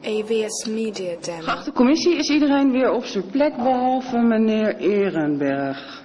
EWS Media Demo. Geachte commissie, is iedereen weer op zijn plek behalve meneer Ehrenberg?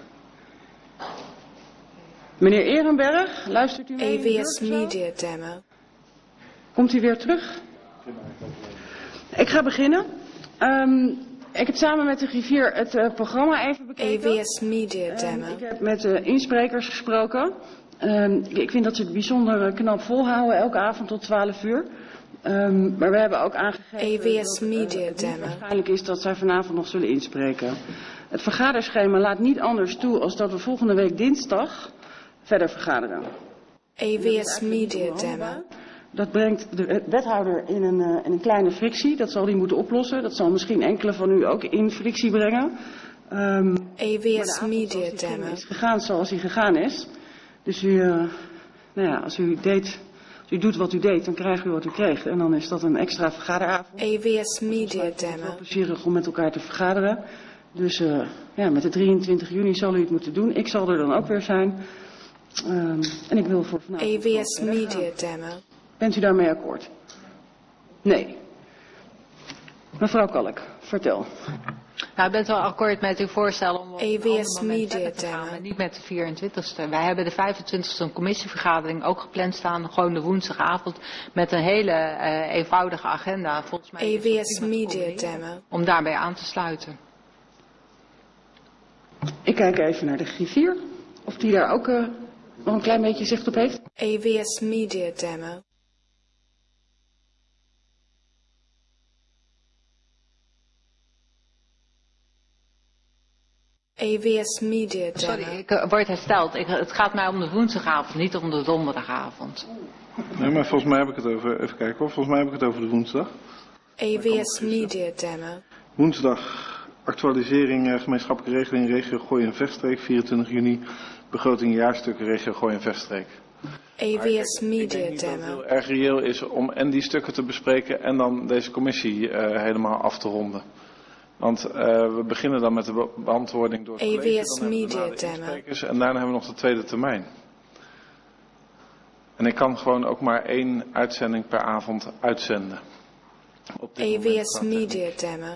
Meneer Ehrenberg, luistert u mee? EWS Media Demo. Komt u weer terug? Ik ga beginnen. Ik heb samen met de griffier het programma even bekeken. EWS Media Demo. Ik heb met de insprekers gesproken. Ik vind dat ze het bijzonder knap volhouden, elke avond tot 12 uur. Maar we hebben ook aangegeven EWS dat Media het Demo. waarschijnlijk is dat zij vanavond nog zullen inspreken. Het vergaderschema laat niet anders toe als dat we volgende week dinsdag verder vergaderen. EWS Media Demo. Dat brengt de wethouder in een kleine frictie. Dat zal hij moeten oplossen. Dat zal misschien enkele van u ook in frictie brengen. EWS Media Demo. Het is gegaan zoals hij gegaan is. Dus als u doet wat u deed, dan krijgt u wat u kreeg. En dan is dat een extra vergaderavond. EWS Media Het is Demo. wel plezierig om met elkaar te vergaderen. Dus met de 23 juni zal u het moeten doen. Ik zal er dan ook weer zijn. En ik wil voor vanavond... EWS Media Demo. Bent u daarmee akkoord? Nee. Mevrouw Kalk, vertel. Nou, ik ben het wel akkoord met uw voorstel om op een EWS ander moment Media verder te gaan, Demo. maar niet met de 24e. Wij hebben de 25e een commissievergadering ook gepland staan, gewoon de woensdagavond, met een hele eenvoudige agenda. Volgens mij is het EWS prima Media voor u Demo. om daarbij aan te sluiten. Ik kijk even naar de griffier. Of die daar ook nog een klein beetje zicht op heeft. EWS Media Demo. EWS Media Demo. Sorry, ik word hersteld. Het gaat mij om de woensdagavond, niet om de donderdagavond. Nee, maar volgens mij heb ik het over, even kijken hoor, volgens mij heb ik het over de woensdag. EWS Media Demo. Woensdag, actualisering gemeenschappelijke regeling regio Gooi en Vechtstreek, 24 juni, begroting jaarstukken regio Gooi en Vechtstreek. EWS Ik Media denk niet dat het Demo. heel erg reëel is om en die stukken te bespreken en dan deze commissie helemaal af te ronden. Want we beginnen dan met de beantwoording door het college, EWS dan hebben we daarna Media de Demo. insprekers en daarna hebben we nog de tweede termijn. En ik kan gewoon ook maar 1 uitzending per avond uitzenden. Op dit moment EWS qua techniek. Media Demo.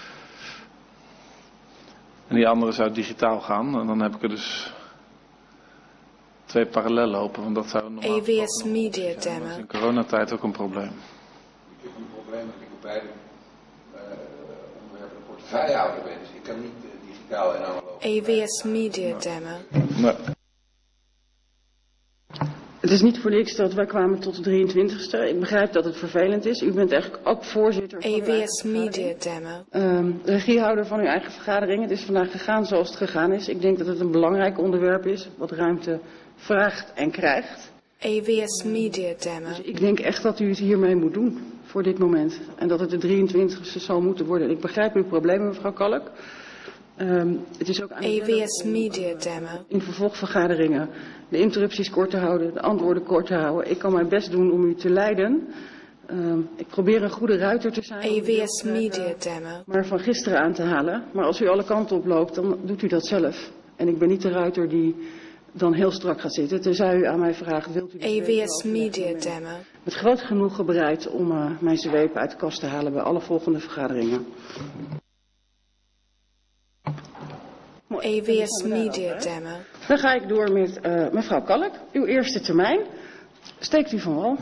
En die andere zou digitaal gaan. En dan heb ik er dus 2 parallel lopen. Want dat zou normaal EWS gesproken nog Media zijn. Demo. Dat is in coronatijd ook een probleem. Ik heb een probleem dat ik op beide onderwerpen de portefeuillehouder ben. Dus ik kan niet digitaal en analoog. EWS Media Demo. Nee. Het is niet voor niks dat wij kwamen tot de 23e. Ik begrijp dat het vervelend is. U bent eigenlijk ook voorzitter van uw eigen EWS Media vergadering. Demo. De regiehouder van uw eigen vergadering. Het is vandaag gegaan zoals het gegaan is. Ik denk dat het een belangrijk onderwerp is. Wat ruimte vraagt en krijgt. EWS Media Demo. Dus ik denk echt dat u het hiermee moet doen. Voor dit moment. En dat het de 23e zal moeten worden. Ik begrijp uw problemen, mevrouw Kalk. Het is ook aan EWS Media Demo. in vervolgvergaderingen de interrupties kort te houden, de antwoorden kort te houden. Ik kan mijn best doen om u te leiden. Ik probeer een goede ruiter te zijn. EWS Media Demo. Maar van gisteren aan te halen. Maar als u alle kanten oploopt, dan doet u dat zelf. En ik ben niet de ruiter die dan heel strak gaat zitten. Tenzij u aan mij vraagt, wilt u... EWS Media Demo. Met groot genoegen bereid om mijn zweep uit de kast te halen bij alle volgende vergaderingen. EWS Media Demo. Dan ga ik door met mevrouw Kalk. Uw eerste termijn. Steekt u van wal.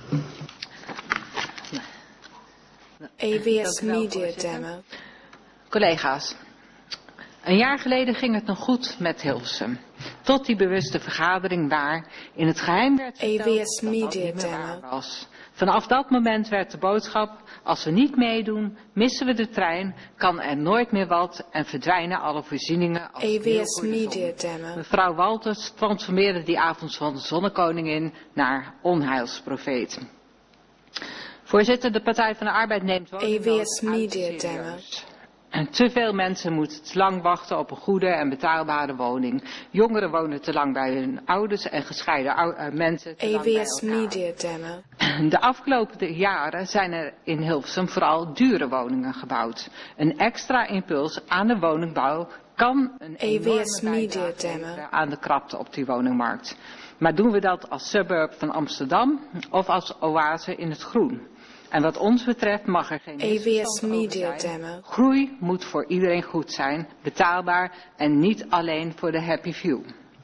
EWS Media Demo. Collega's, een jaar geleden ging het nog goed met Hilversum. Tot die bewuste vergadering waar in het geheim werd verteld EWS dat dat Media niet meer Demo. waar was. Vanaf dat moment werd de boodschap, als we niet meedoen, missen we de trein, kan er nooit meer wat en verdwijnen alle voorzieningen. Als sneeuw EWS voor de zon. Media Demo. Mevrouw Walters transformeerde die avond van de zonnekoningin naar onheilsprofeet. Voorzitter, de Partij van de Arbeid neemt woningnood EWS Media uiterst Demo. serieus. En te veel mensen moeten te lang wachten op een goede en betaalbare woning. Jongeren wonen te lang bij hun ouders en gescheiden mensen te lang bij EWS elkaar. Media Demo. De afgelopen jaren zijn er in Hilversum vooral dure woningen gebouwd. Een extra impuls aan de woningbouw kan een EWS enorme Media bijdrage Demo. leveren aan de krapte op die woningmarkt. Maar doen we dat als suburb van Amsterdam of als oase in het groen? En wat ons betreft mag er geen AVS misverstand over Media zijn. Demo. Groei moet voor iedereen goed zijn, betaalbaar en niet alleen voor de happy few.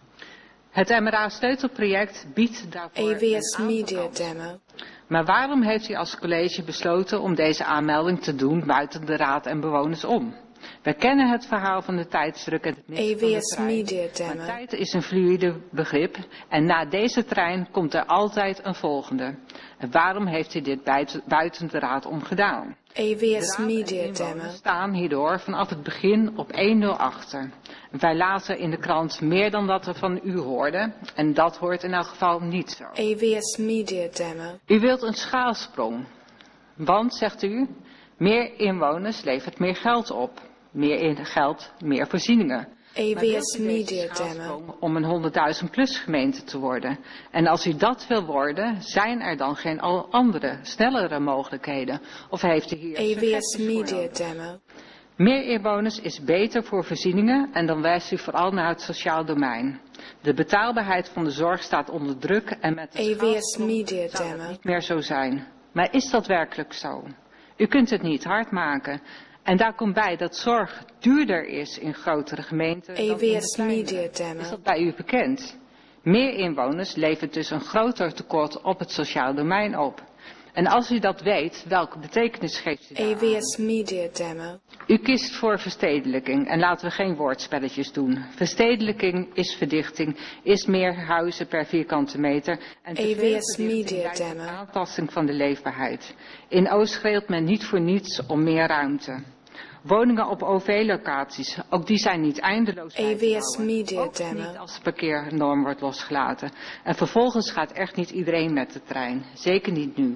Het MRA-sleutelproject biedt daarvoor AVS een aantal Media kansen. Demo. Maar waarom heeft u als college besloten om deze aanmelding te doen buiten de raad en bewoners om? We kennen het verhaal van de tijdsdruk en het missen van de AVS trein. Media Maar Demo. tijd is een fluïde begrip en na deze trein komt er altijd een volgende. En waarom heeft u dit buiten de raad om gedaan? AVS De Media raad en Demo. inwoners staan hierdoor vanaf het begin op 1-0 achter. Wij lazen in de krant meer dan dat we van u hoorden en dat hoort in elk geval niet zo. AVS Media Demo. U wilt een schaalsprong, want, zegt u, meer inwoners levert meer geld op. Meer geld, meer voorzieningen. Maar wilt AVS u deze Media Demo. schaalsprong om een 100.000 plus gemeente te worden? En als u dat wil worden, zijn er dan geen andere, snellere mogelijkheden? Of heeft u hier AVS suggesties voor Media nodig? Demo. Meer inwoners is beter voor voorzieningen en dan wijst u vooral naar het sociaal domein. De betaalbaarheid van de zorg staat onder druk en met de AVS schaalsprong Media zou het Demo. niet meer zo zijn. Maar is dat werkelijk zo? U kunt het niet hard maken. En daar komt bij dat zorg duurder is in grotere gemeenten dan in de AVS kleine. Media Demo. Is dat bij u bekend? Meer inwoners levert dus een groter tekort op het sociaal domein op. En als u dat weet, welke betekenis geeft u daar aan? AVS Media Demo. U kiest voor verstedelijking en laten we geen woordspelletjes doen. Verstedelijking is verdichting, is meer huizen per vierkante meter en te veel AVS verdichting Media leidt tot Demo. aantasting van de leefbaarheid. In Oost schreeuwt men niet voor niets om meer ruimte. Woningen op OV-locaties, ook die zijn niet eindeloos bij te AVS bouwen. Media Ook Demo. niet als de parkeernorm wordt losgelaten. En vervolgens gaat echt niet iedereen met de trein, zeker niet nu.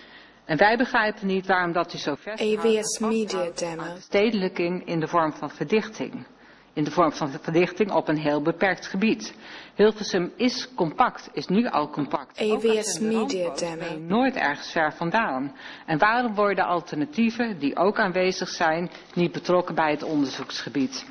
En wij begrijpen niet waarom dat u zo AVS Media vasthoudt Demo. aan verstedelijking in de vorm van verdichting. In de vorm van verdichting op een heel beperkt gebied. Hilversum is compact, is nu al compact. Ook als je AVS in de rand Media woont, Demo. ben je nooit ergens ver vandaan. En waarom worden alternatieven, die ook aanwezig zijn, niet betrokken bij het onderzoeksgebied?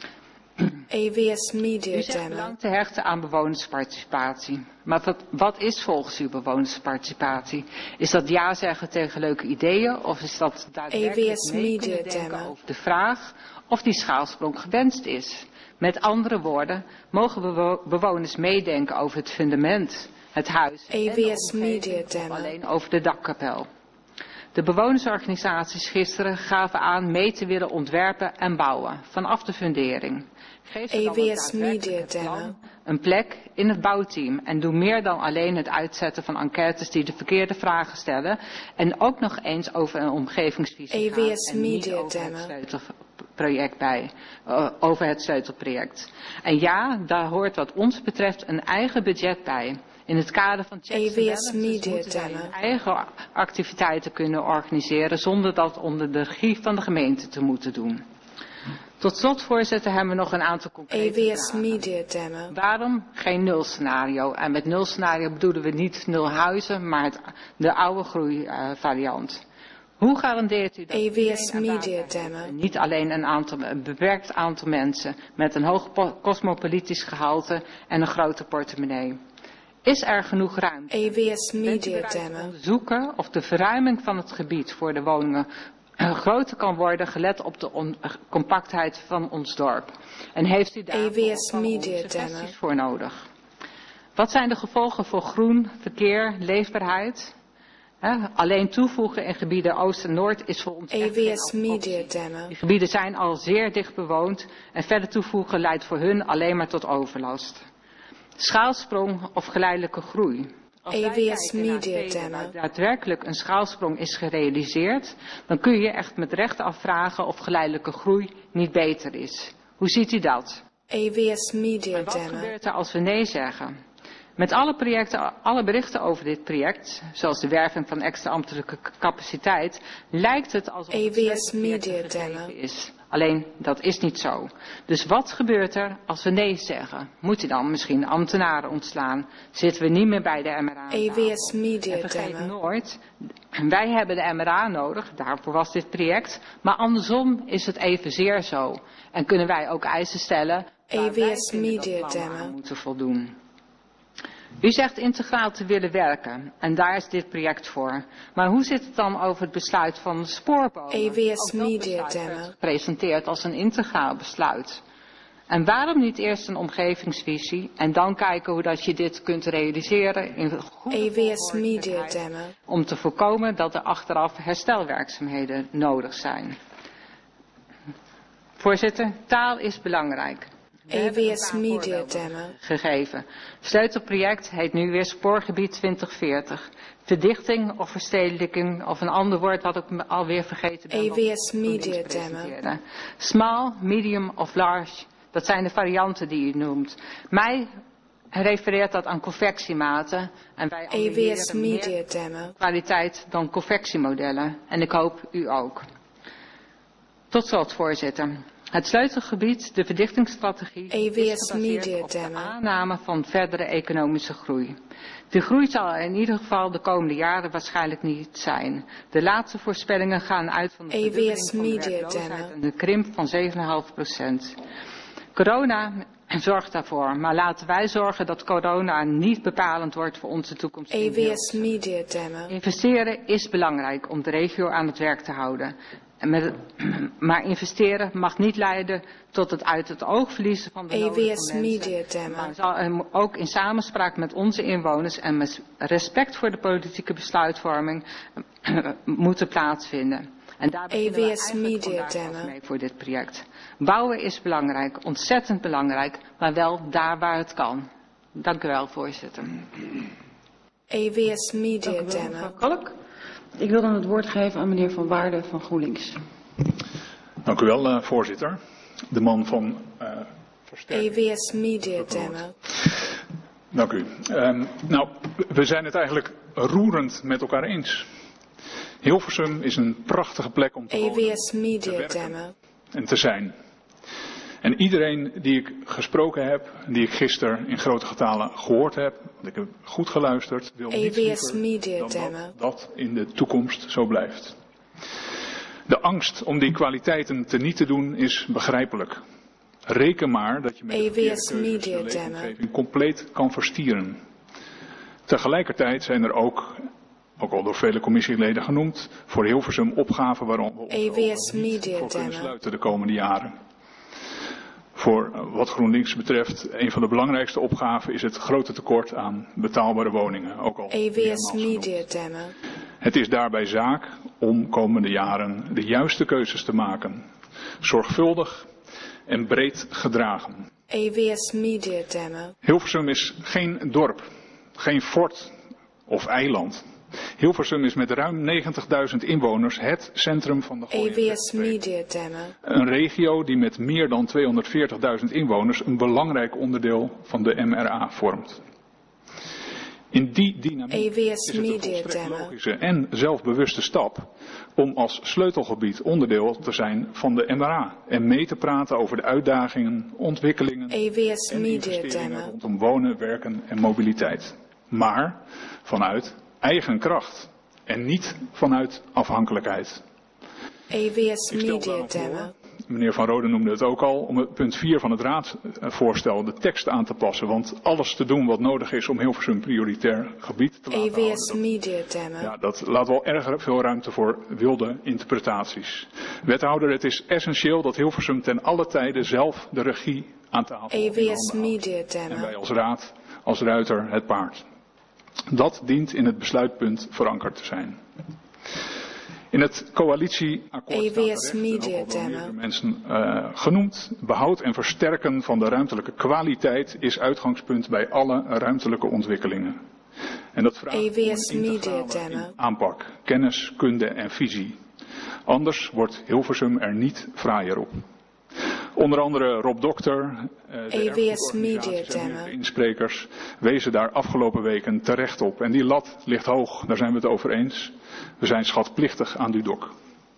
AVS Media U zegt Demo. belang te hechten aan bewonersparticipatie. Maar wat is volgens u bewonersparticipatie? Is dat ja zeggen tegen leuke ideeën? Of is dat daadwerkelijk AVS mee Media kunnen denken Demo. over de vraag of die schaalsprong gewenst is? Met andere woorden, mogen bewoners meedenken over het fundament, het huis en de AVS omgeving, Media of Demo. alleen over de dakkapel? De bewonersorganisaties gisteren gaven aan mee te willen ontwerpen en bouwen, vanaf de fundering. Geef ze dan ook AVS daadwerkelijk Media het Demo. plan, een plek in het bouwteam en doe meer dan alleen het uitzetten van enquêtes die de verkeerde vragen stellen en ook nog eens over een omgevingsvisie gaan AVS en niet Media over het Demo. sleutelproject over het sleutelproject. En ja, daar hoort wat ons betreft een eigen budget bij. In het kader van checks and AVS balances Media moeten zij Demo. hun eigen activiteiten kunnen organiseren zonder dat onder de regie van de gemeente te moeten doen. Tot slot, voorzitter, hebben we nog een aantal concrete AVS vragen. Media Demo. Waarom geen nulscenario? En met nulscenario bedoelen we niet 0 huizen, maar de oude groeivariant. Hoe garandeert u dat AVS iedereen aan Media data heeft? Demo. En niet alleen een beperkt aantal mensen met een hoog cosmopolitisch gehalte en een grote portemonnee? Is er genoeg ruimte? AVS Bent u Media bereid te Demo. onderzoeken of de verruiming van het gebied voor de woningen groter kan worden gelet op de compactheid van ons dorp? En heeft u daar AVS van ons Media suggesties Demo. voor nodig? Wat zijn de gevolgen voor groen, verkeer, leefbaarheid? Alleen toevoegen in gebieden Oost en Noord is voor ons echt geen AVS Media optie. Demo. Die gebieden zijn al zeer dicht bewoond en verder toevoegen leidt voor hun alleen maar tot overlast. Schaalsprong of geleidelijke groei. Als wij AVS kijken naar Media steden Demo. waar daadwerkelijk een schaalsprong is gerealiseerd, dan kun je echt met recht afvragen of geleidelijke groei niet beter is. Hoe ziet u dat? AVS Media En wat Demo. gebeurt er als we nee zeggen? Met alle berichten over dit project, zoals de werving van extra ambtelijke capaciteit, lijkt het alsof het AVS sleutelproject Media gegeven Demo. is. Alleen, dat is niet zo. Dus wat gebeurt er als we nee zeggen? Moet je dan misschien ambtenaren ontslaan? Zitten we niet meer bij de MRA aan tafel? AVS Media En vergeet Demo. nooit, wij hebben de MRA nodig, daarvoor was dit project. Maar andersom is het evenzeer zo. En kunnen wij ook eisen stellen waar wij AVS vinden dat Media plannen Demo. aan moeten voldoen. U zegt integraal te willen werken en daar is dit project voor. Maar hoe zit het dan over het besluit van de spoorbomen? AVS Ook dat Media besluit werd Demo. gepresenteerd als een integraal besluit. En waarom niet eerst een omgevingsvisie en dan kijken hoe dat je dit kunt realiseren in goede AVS Media volgordelijkheid, Demo. om te voorkomen dat er achteraf herstelwerkzaamheden nodig zijn. Voorzitter, taal is belangrijk. We hebben een AVS paar Media voorbeelden Demo. gegeven. Sleutelproject heet nu weer Spoorgebied 2040. Verdichting of verstedelijking of een ander woord wat ik alweer vergeten ben. AVS Media Demo. Small, medium of large, dat zijn de varianten die u noemt. Mij refereert dat aan convectiematen en wij AVS ambiëren Media meer Demo. kwaliteit dan convectiemodellen. En ik hoop u ook. Tot slot, voorzitter. Het sleutelgebied, de verdichtingsstrategie, AVS is gebaseerd Media op de Demo. aanname van verdere economische groei. De groei zal in ieder geval de komende jaren waarschijnlijk niet zijn. De laatste voorspellingen gaan uit van de verdubbeling van de Media werkloosheid Demo. en de krimp van 7,5%. Corona zorgt daarvoor, maar laten wij zorgen dat corona niet bepalend wordt voor onze toekomst. in AVS Hilversum. Media Demo. Investeren is belangrijk om de regio aan het werk te houden. Maar investeren mag niet leiden tot het uit het oog verliezen van de nodige AVS mensen. Media Demo. Maar zal ook in samenspraak met onze inwoners en met respect voor de politieke besluitvorming moeten plaatsvinden. En daar beginnen we AVS eigenlijk Media vandaag Demo. ook mee voor dit project. Bouwen is belangrijk, ontzettend belangrijk, maar wel daar waar het kan. Dank u wel, voorzitter. AVS Media Dank u wel, Demo. mevrouw Kalk. Ik wil dan het woord geven aan meneer Van Waarden van GroenLinks. Dank u wel, voorzitter. De man van versterking. AVS Media Demo. Dank u. Nou, we zijn het eigenlijk roerend met elkaar eens. Hilversum is een prachtige plek om te wonen, AVS te Media werken Demo. en te zijn. En iedereen die ik gesproken heb, die ik gisteren in grote getalen gehoord heb, want ik heb goed geluisterd, wil niets AVS liever Media dan Demo. dat in de toekomst zo blijft. De angst om die kwaliteiten teniet te doen is begrijpelijk. Reken maar dat je met de verkeerde AVS keuzes Media de Demo. leefomgeving compleet kan verstieren. Tegelijkertijd zijn er ook al door vele commissieleden genoemd, voor Hilversum opgaven waarom we onze AVS ogen niet Media voor kunnen Demo. sluiten de komende jaren. Voor wat GroenLinks betreft, een van de belangrijkste opgaven is het grote tekort aan betaalbare woningen. Ook al AVS meermaals genoemd. Media Demo. Het is daarbij zaak om komende jaren de juiste keuzes te maken. Zorgvuldig en breed gedragen. AVS Media Demo. Hilversum is geen dorp, geen fort of eiland. Hilversum is met ruim 90.000 inwoners het centrum van de AVS Gooienvechtstreek. Media Demo. Een regio die met meer dan 240.000 inwoners een belangrijk onderdeel van de MRA vormt. In die dynamiek AVS is het een Media volstrekt Demo. logische en zelfbewuste stap om als sleutelgebied onderdeel te zijn van de MRA en mee te praten over de uitdagingen, ontwikkelingen AVS en Media investeringen Demo. rondom wonen, werken en mobiliteit. Maar vanuit eigen kracht en niet vanuit afhankelijkheid. AVS Ik stel Media daarom Demo. voor, meneer Van Rooyen noemde het ook al, om het punt 4 van het raadsvoorstel de tekst aan te passen. Want alles te doen wat nodig is om Hilversum prioritair gebied te laten houden. AVS Media Demo. Ja, dat laat wel erg veel ruimte voor wilde interpretaties. Wethouder, het is essentieel dat Hilversum ten alle tijde zelf de regie aan tafel in AVS handen houdt. Media En wij Demo. als raad, als ruiter, het paard. Dat dient in het besluitpunt verankerd te zijn. In het coalitieakkoord staat AVS terecht, en ook Media al door Demo. meerdere mensen genoemd, behoud en versterken van de ruimtelijke kwaliteit is uitgangspunt bij alle ruimtelijke ontwikkelingen. En dat vraagt om AVS een Media integrale Demo. aanpak, kennis, kunde en visie. Anders wordt Hilversum er niet fraaier op. Onder andere Rob Dokter, de AVS Media erfgoedorganisaties en Demo. meerdere insprekers wezen daar afgelopen weken terecht op. En die lat ligt hoog, daar zijn we het over eens. We zijn schatplichtig aan Dudok.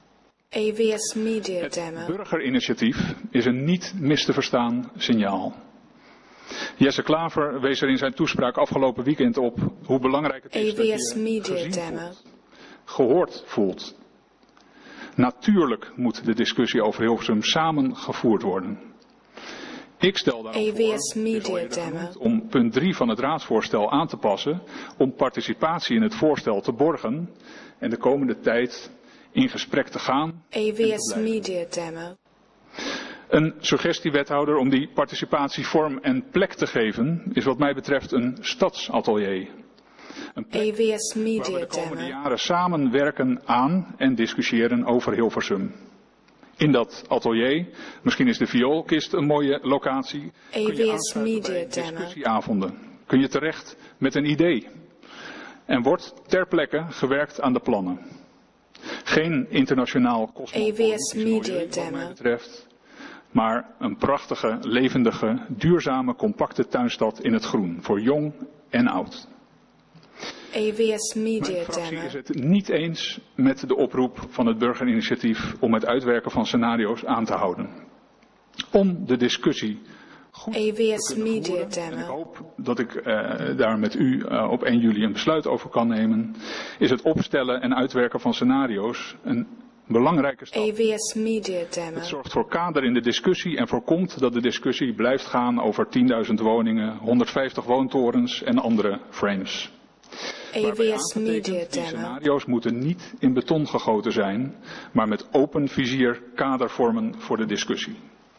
AVS Media Het Demo. burgerinitiatief is een niet mis te verstaan signaal. Jesse Klaver wees er in zijn toespraak afgelopen weekend op hoe belangrijk het is dat AVS je Media gezien Demo. voelt, gehoord voelt. Natuurlijk moet de discussie over Hilversum samen gevoerd worden. Ik stel daarom AVS voor, Media het is al eerder Demo. genoemd, om punt 3 van het raadsvoorstel aan te passen om participatie in het voorstel te borgen en de komende tijd in gesprek te gaan. AVS Media Demo. Een suggestie, wethouder, om die participatie vorm en plek te geven is wat mij betreft een stadsatelier. Een plek AVS waar we Media de komende Demo. jaren samen werken aan en discussiëren over Hilversum. In dat atelier, misschien is de vioolkist een mooie locatie, kun je AVS aansluiten bij Media Demo. discussieavonden. Kun je terecht met een idee. En wordt ter plekke gewerkt aan de plannen. Geen internationaal cosmopolitisch AVS Media milieu wat mij Demo. betreft, maar een prachtige, levendige, duurzame, compacte tuinstad in het groen, voor jong en oud. AVS Media Mijn fractie Demo. is het niet eens met de oproep van het burgerinitiatief om het uitwerken van scenario's aan te houden. Om de discussie goed te AVS kunnen Media voeren, en ik Demo. hoop dat ik daar met u op 1 juli een besluit over kan nemen, is het opstellen en uitwerken van scenario's een belangrijke stap. AVS Media Demo. Het zorgt voor kader in de discussie en voorkomt dat de discussie blijft gaan over 10.000 woningen, 150 woontorens en andere frames. Waarbij AVS Media aangetekend, die Demo. scenario's moeten niet in beton gegoten zijn, maar met open vizier kader vormen voor de discussie.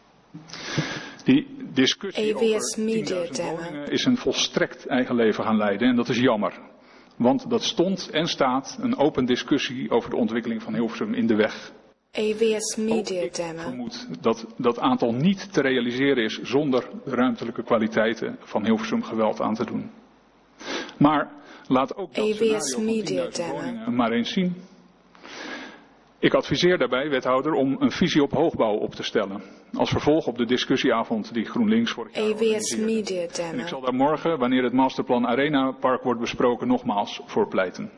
Die discussie AVS over Media 10.000 Demo. woningen is een volstrekt eigen leven gaan leiden en dat is jammer. Want dat stond en staat een open discussie over de ontwikkeling van Hilversum in de weg. AVS Ook Media ik Demo. vermoed dat dat aantal niet te realiseren is zonder de ruimtelijke kwaliteiten van Hilversum geweld aan te doen. Maar laat ook dat AVS scenario Media van 10.000 Demo. woningen maar eens zien. Ik adviseer daarbij, wethouder, om een visie op hoogbouw op te stellen. Als vervolg op de discussieavond die GroenLinks vorig jaar AVS organiseerde. Media En ik zal Demo. daar morgen, wanneer het masterplan Arena Park wordt besproken, nogmaals voor pleiten.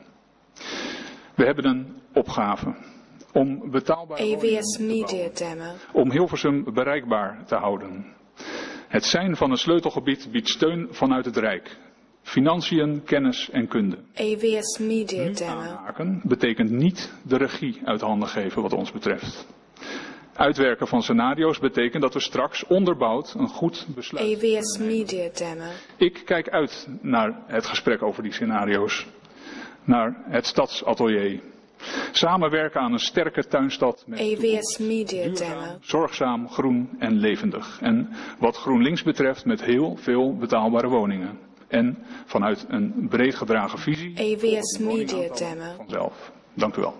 We hebben een opgave om betaalbare woningen AVS te Media bouwen, Demo. om Hilversum bereikbaar te houden. Het zijn van een sleutelgebied biedt steun vanuit het Rijk. Financiën, kennis en kunde. AVS Media Nu Demo. aanhaken betekent niet de regie uit handen geven wat ons betreft. Uitwerken van scenario's betekent dat we straks onderbouwd een goed besluit AVS kunnen nemen. Media Demo. Ik kijk uit naar het gesprek over die scenario's. Naar het stadsatelier. Samenwerken aan een sterke tuinstad met AVS Media duurzaam, Demo. zorgzaam, groen en levendig. En wat GroenLinks betreft met heel veel betaalbare woningen. En vanuit een breed gedragen visie. AVS volgt het Media woningaantal Demo. vanzelf. Dank u wel.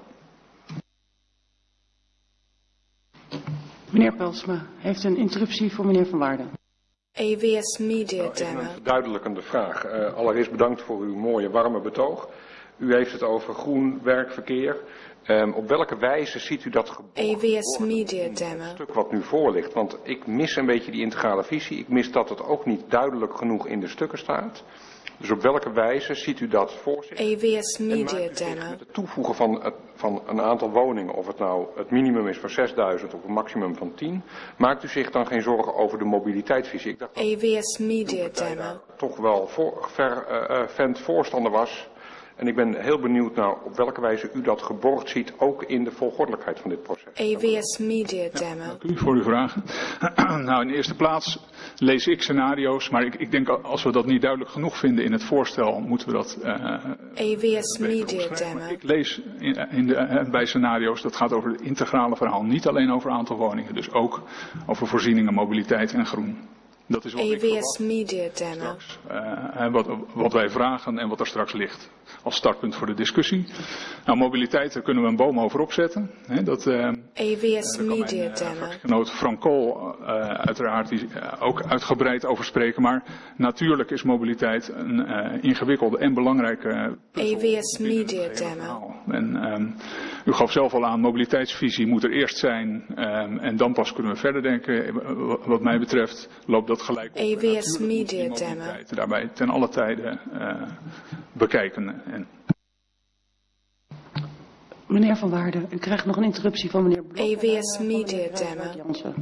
Meneer Pelsma heeft een interruptie voor meneer Van Waarden. AVS Media Even Demo. een verduidelijkende vraag. Allereerst bedankt voor uw mooie warme betoog. U heeft het over groen werkverkeer. Op welke wijze ziet u dat geborgd AVS worden Media in het Demo. stuk wat nu voor ligt? Want ik mis een beetje die integrale visie. Ik mis dat het ook niet duidelijk genoeg in de stukken staat. Dus op welke wijze ziet u dat voor zich? AVS En Media maakt u zich Demo. met het toevoegen van een aantal woningen, of het nou het minimum is van 6.000 of een maximum van 10, maakt u zich dan geen zorgen over de mobiliteitsvisie? Ik dacht dat AVS Media partij Demo. daar toch wel fervent voorstander was. En ik ben heel benieuwd naar op welke wijze u dat geborgd ziet, ook in de volgordelijkheid van dit proces. AVS Media Demo. Dank u voor uw vragen. Nou, in de eerste plaats lees ik scenario's, maar ik denk als we dat niet duidelijk genoeg vinden in het voorstel, moeten we dat AVS beter Media omschrijven. Maar Demo. ik lees bij scenario's, dat gaat over het integrale verhaal. Niet alleen over aantal woningen, dus ook over voorzieningen, mobiliteit en groen. Dat is wat ik AVS verwacht Media Demo. straks. Wat wij vragen en wat er straks ligt. Als startpunt voor de discussie. Nou, mobiliteit, daar kunnen we een boom over opzetten. AVS Daar kan Media mijn Demo. fractiegenoot Frank Kool uiteraard die, ook uitgebreid over spreken. Maar natuurlijk is mobiliteit een ingewikkelde en belangrijke puzzel AVS binnen het Media hele Demo. verhaal. En u gaf zelf al aan, mobiliteitsvisie moet er eerst zijn. En dan pas kunnen we verder denken. Wat mij betreft loopt dat gelijk op. En AVS natuurlijk moet die Media mobiliteit daarbij ten alle tijde bekijken. En Meneer Van Waarden, u krijgt nog een interruptie van meneer Blok. AVS Media Demo. Jansen.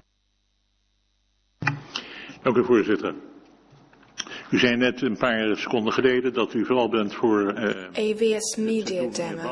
Dank u, voorzitter. U zei net een paar seconden geleden dat u vooral bent voor AVS Media het Demo.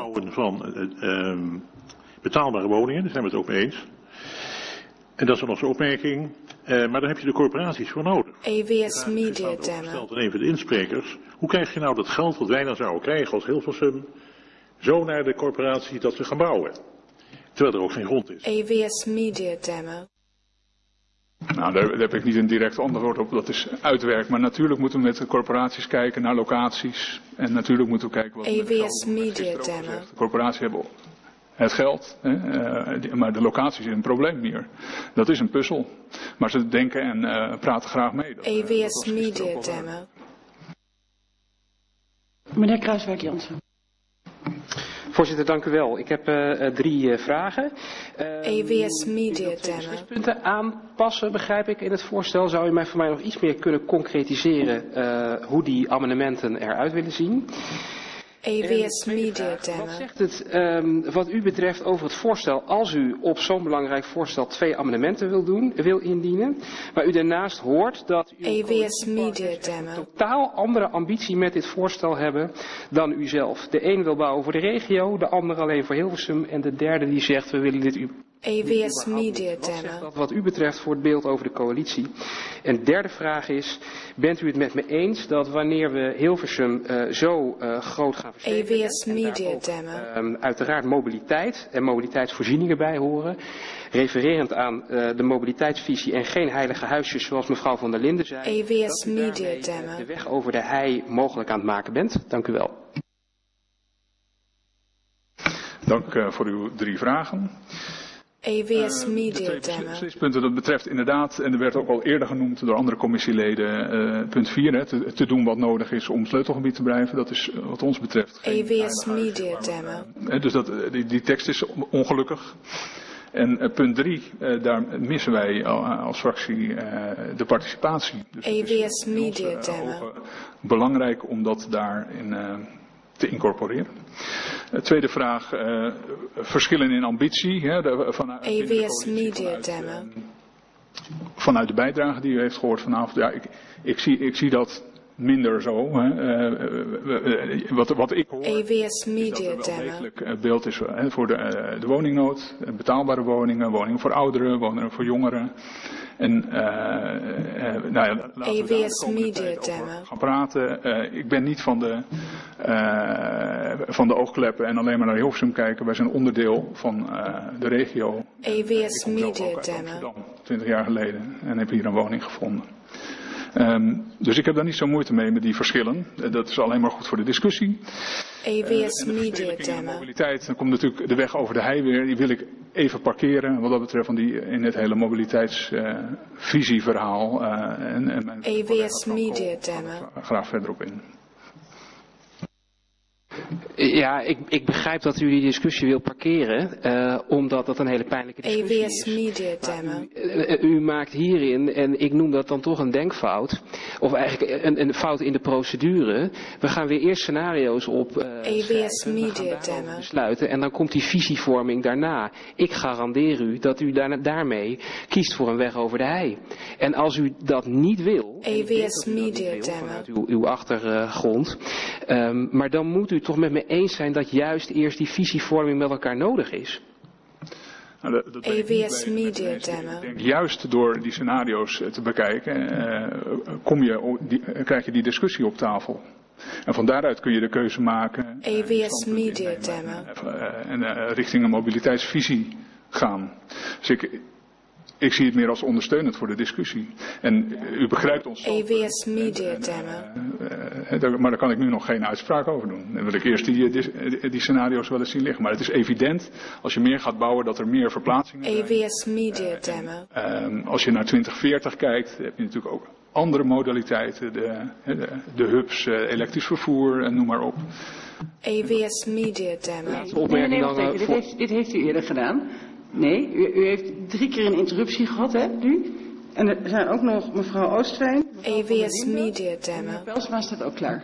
bouwen van betaalbare woningen. Daar zijn we het ook mee eens. Maar En dat is dan onze opmerking. Maar daar heb je de corporaties voor nodig. AVS Media Er staat Demo. opgesteld in een van de insprekers. Hoe krijg je nou dat geld wat wij dan zouden krijgen als Hilversum zo naar de corporatie dat we gaan bouwen? Terwijl er ook geen grond is. AVS Media Demo. Nou, daar heb ik niet een direct antwoord op. Dat is uitwerk. Maar natuurlijk moeten we met de corporaties kijken naar locaties. En natuurlijk moeten we kijken wat we met AVS geld doen. Media Gisteren ook Demo. gezegd, de corporaties hebben het geld, maar de locatie is een probleem hier. Dat is een puzzel. Maar ze denken en praten graag mee. Dat AVS was gisteren Media ook wel Demo. Meneer Kruiswijk-Jansen. Voorzitter, dank u wel. Ik heb 3 vragen. AVS Media Demo. Punten aanpassen, begrijp ik, in het voorstel. Zou u mij voor mij nog iets meer kunnen concretiseren hoe die amendementen eruit willen zien? AVS Media Wat Demo. zegt het wat u betreft over het voorstel als u op zo'n belangrijk voorstel 2 amendementen wil indienen, maar u daarnaast hoort dat u AVS Media een Demo. totaal andere ambitie met dit voorstel hebben dan u zelf. De een wil bouwen voor de regio, de ander alleen voor Hilversum en de derde die zegt we willen dit AVS Media Wat zegt Demo. dat wat u betreft voor het beeld over de coalitie? En derde vraag is, bent u het met me eens dat wanneer we Hilversum zo groot gaan verstedelijken, AVS en daar Media ook, Demo. uiteraard mobiliteit en mobiliteitsvoorzieningen bij horen, refererend aan de mobiliteitsvisie en geen heilige huisjes zoals mevrouw van der Linden zei, AVS dat u Media daarmee Demo. de weg over de hei mogelijk aan het maken bent? Dank u wel. Dank voor uw 3 vragen. AVS De Media 2 Demo. beslispunten, dat betreft inderdaad, en er werd ook al eerder genoemd door andere commissieleden, punt 4, te doen wat nodig is om sleutelgebied te blijven. Dat is wat ons betreft geen AVS huis Media waar we, Demo. dus die tekst is ongelukkig. En punt 3, daar missen wij als fractie de participatie. Dus het is AVS in onze Media Demo. ogen belangrijk om dat daarin te incorporeren. Tweede vraag, verschillen in ambitie. Vanuit AVS Media Demo. Vanuit de bijdrage die u heeft gehoord vanavond. Ja, ik zie dat minder zo. Wat ik hoor, AVS is dat Media er wel Demo. degelijk beeld is voor de woningnood. Betaalbare woningen, woningen voor ouderen, woningen voor jongeren. En laten we daar AVS de komende Media tijd over Demo. gaan praten. Ik ben niet van de oogkleppen en alleen maar naar Hilversum kijken. Wij zijn onderdeel van de regio. AVS Ik kom zelf Media ook uit Demo. Amsterdam, 20 jaar geleden. En heb hier een woning gevonden. Dus ik heb daar niet zo moeite mee met die verschillen. Dat is alleen maar goed voor de discussie. AVS En de Media verstedelijking en de Demo. mobiliteit, dan komt natuurlijk de weg over de hei weer. Die wil ik even parkeren wat dat betreft van in het hele mobiliteitsvisieverhaal. En mijn AVS Media Demo. graag verder op in. Ja, ik begrijp dat u die discussie wil parkeren, omdat dat een hele pijnlijke discussie AVS is. Media Demo. U maakt hierin, en ik noem dat dan toch een denkfout, of eigenlijk een fout in de procedure. We gaan weer eerst scenario's op AVS Media Demo. besluiten en dan komt die visievorming daarna. Ik garandeer u dat u daarmee kiest voor een weg over de hei. En als u dat niet wil, en ik denk AVS dat u dat niet Media wil Demo. vanuit uw achtergrond, maar dan moet u toch met me eens zijn dat juist eerst die visievorming met elkaar nodig is. Nou, dat ben ik niet AVS mee Media eens. Demo. Ik denk juist door die scenario's te bekijken, krijg je die discussie op tafel. En van daaruit kun je de keuze maken. AVS Media Demo. En richting een mobiliteitsvisie gaan. Dus ik zie het meer als ondersteunend voor de discussie. En u begrijpt ons. AVS Media Demo. Maar daar kan ik nu nog geen uitspraak over doen. Dan wil ik eerst die scenario's wel eens zien liggen. Maar het is evident, als je meer gaat bouwen, dat er meer verplaatsingen zijn. AVS Media Demo. Als je naar 2040 kijkt, heb je natuurlijk ook andere modaliteiten. De hubs, elektrisch vervoer en noem maar op. AVS Media Demo. Nee, wacht even. Dit heeft u eerder gedaan. Nee, u heeft 3 keer een interruptie gehad, hè, nu. En er zijn ook nog mevrouw Oostveen. AVS Media Demo. Meneer Pelsma staat ook klaar.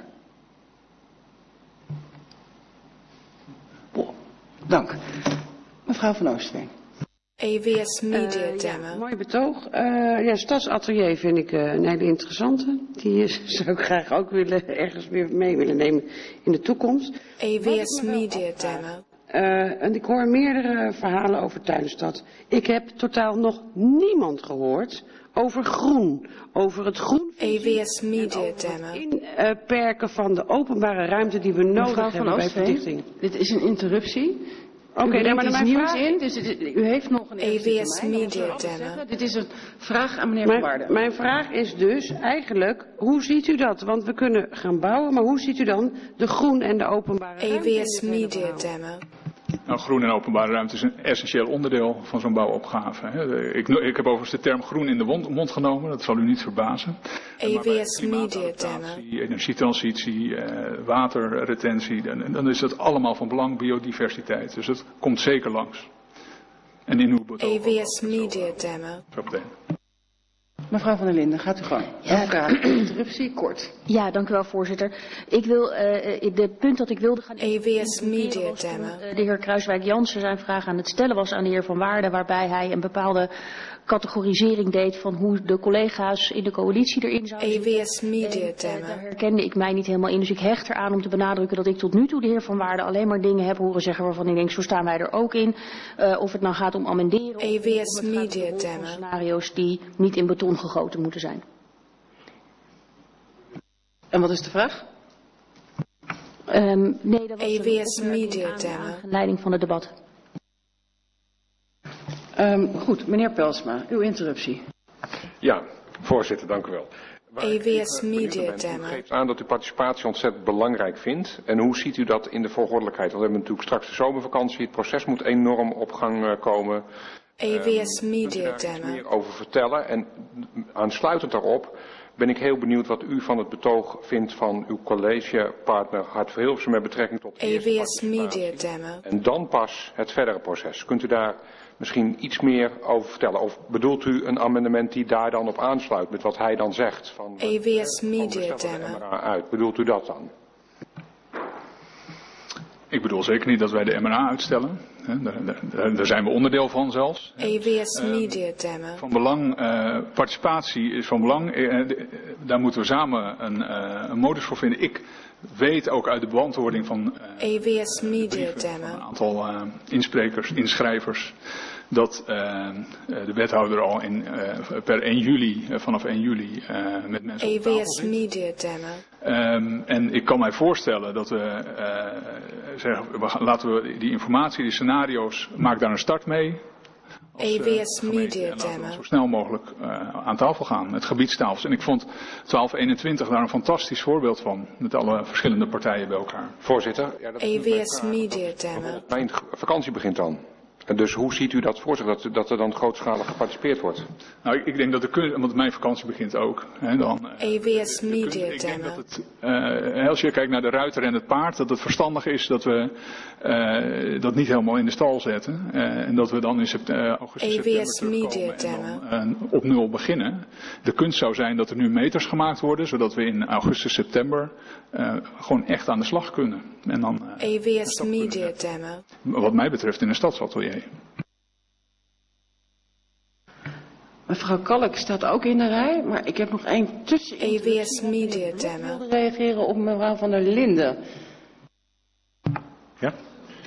Dank. Mevrouw van Oostveen. AVS Media Demo. Mooi betoog. Stadsatelier vind ik een hele interessante. Die zou ik graag ook ergens weer mee willen nemen in de toekomst. AVS Media Demo. En ik hoor meerdere verhalen over Tuinstad. Ik heb totaal nog niemand gehoord over groen. Over het groen. AVS Media Demo. Inperken van de openbare ruimte die we nodig hebben bij verdichting. Dit is een interruptie. Oké, daar maar mijn nieuws vraag in, dus u heeft nog een AVS Media Demo. Dit is een vraag aan meneer Van Waarden. Mijn vraag is dus eigenlijk, hoe ziet u dat? Want we kunnen gaan bouwen, maar hoe ziet u dan de groen en de openbare ruimte? AVS Media Demo. Nou, groen en openbare ruimte is een essentieel onderdeel van zo'n bouwopgave. Ik heb overigens de term groen in de mond genomen, dat zal u niet verbazen. AVS Media Demo. Energietransitie, waterretentie, dan is dat allemaal van belang, biodiversiteit. Dus dat komt zeker langs. En in uw betoog. AVS Media Demo. Zo meteen. Mevrouw van der Linden, gaat u gang. Ja, interruptie, kort. Ja, dank u wel, voorzitter. Ik wil de punt dat ik wilde gaan... AVS Media Demo. De heer Kruiswijk-Jansen zijn vraag aan het stellen was aan de heer Van Waarden, waarbij hij een bepaalde categorisering deed van hoe de collega's in de coalitie erin zouden zitten. AVS Media Demo. Daar herkende ik mij niet helemaal in, dus ik hecht eraan om te benadrukken dat ik tot nu toe de heer Van Waarden alleen maar dingen heb horen zeggen waarvan ik denk, zo staan wij er ook in. Of het nou gaat om amenderen AVS of Media om Demo. scenario's die niet in beton gegoten moeten zijn. En wat is de vraag? Nee, dat was AVS een Media opmerking Demo. aan aanleiding van het debat. Goed, meneer Pelsma, uw interruptie. Ja, voorzitter, dank u wel. AVS Media U Demo. geeft aan dat u participatie ontzettend belangrijk vindt. En hoe ziet u dat in de volgordelijkheid? Want we hebben natuurlijk straks de zomervakantie. Het proces moet enorm op gang komen. AVS Kunt u Media daar iets Demo. meer over vertellen? En aansluitend daarop ben ik heel benieuwd wat u van het betoog vindt van uw collegepartner Hart voor Hilversum met betrekking tot de eerste AVS Media participatie. Demo. En dan pas het verdere proces. Kunt u daar misschien iets meer over vertellen? Of bedoelt u een amendement die daar dan op aansluit met wat hij dan zegt? Van, AVS we Media stellen de Demo. MRA uit. Bedoelt u dat dan? Ik bedoel zeker niet dat wij de MRA uitstellen. Daar zijn we onderdeel van zelfs. AVS Media Demo. Van belang, participatie is van belang. Daar moeten we samen een modus voor vinden. Ik weet ook uit de beantwoording van AVS Media brieven van Demo. een aantal inschrijvers, dat de wethouder al per 1 juli, vanaf 1 juli met mensen op tafel AVS zit. Media Demo. En ik kan mij voorstellen dat we zeggen, laten we die informatie, die scenario's, maak daar een start mee. AVS gemeente, Media en laten we Demo. zo snel mogelijk aan tafel gaan, met gebiedstafels. En ik vond 1221 daar een fantastisch voorbeeld van, met alle verschillende partijen bij elkaar. Voorzitter. Ja, dat is AVS Media Demo. mijn vakantie begint dan. En dus hoe ziet u dat voor zich, dat er dan grootschalig geparticipeerd wordt? Nou, ik denk dat de kunst, want mijn vakantie begint ook. Dan, AVS Media ik denk Demo. dat het, als je kijkt naar de ruiter en het paard, dat het verstandig is dat we dat niet helemaal in de stal zetten. En dat we dan in augustus, AVS september Media terugkomen en dan op nul beginnen. De kunst zou zijn dat er nu meters gemaakt worden, zodat we in augustus, september gewoon echt aan de slag kunnen. En dan, AVS Media Demo. wat mij betreft in een stadsatelier. Mevrouw Kalk staat ook in de rij, maar ik heb nog één tussen. AVS Media Demo. Ik wilde reageren op mevrouw van der Linden. Ja?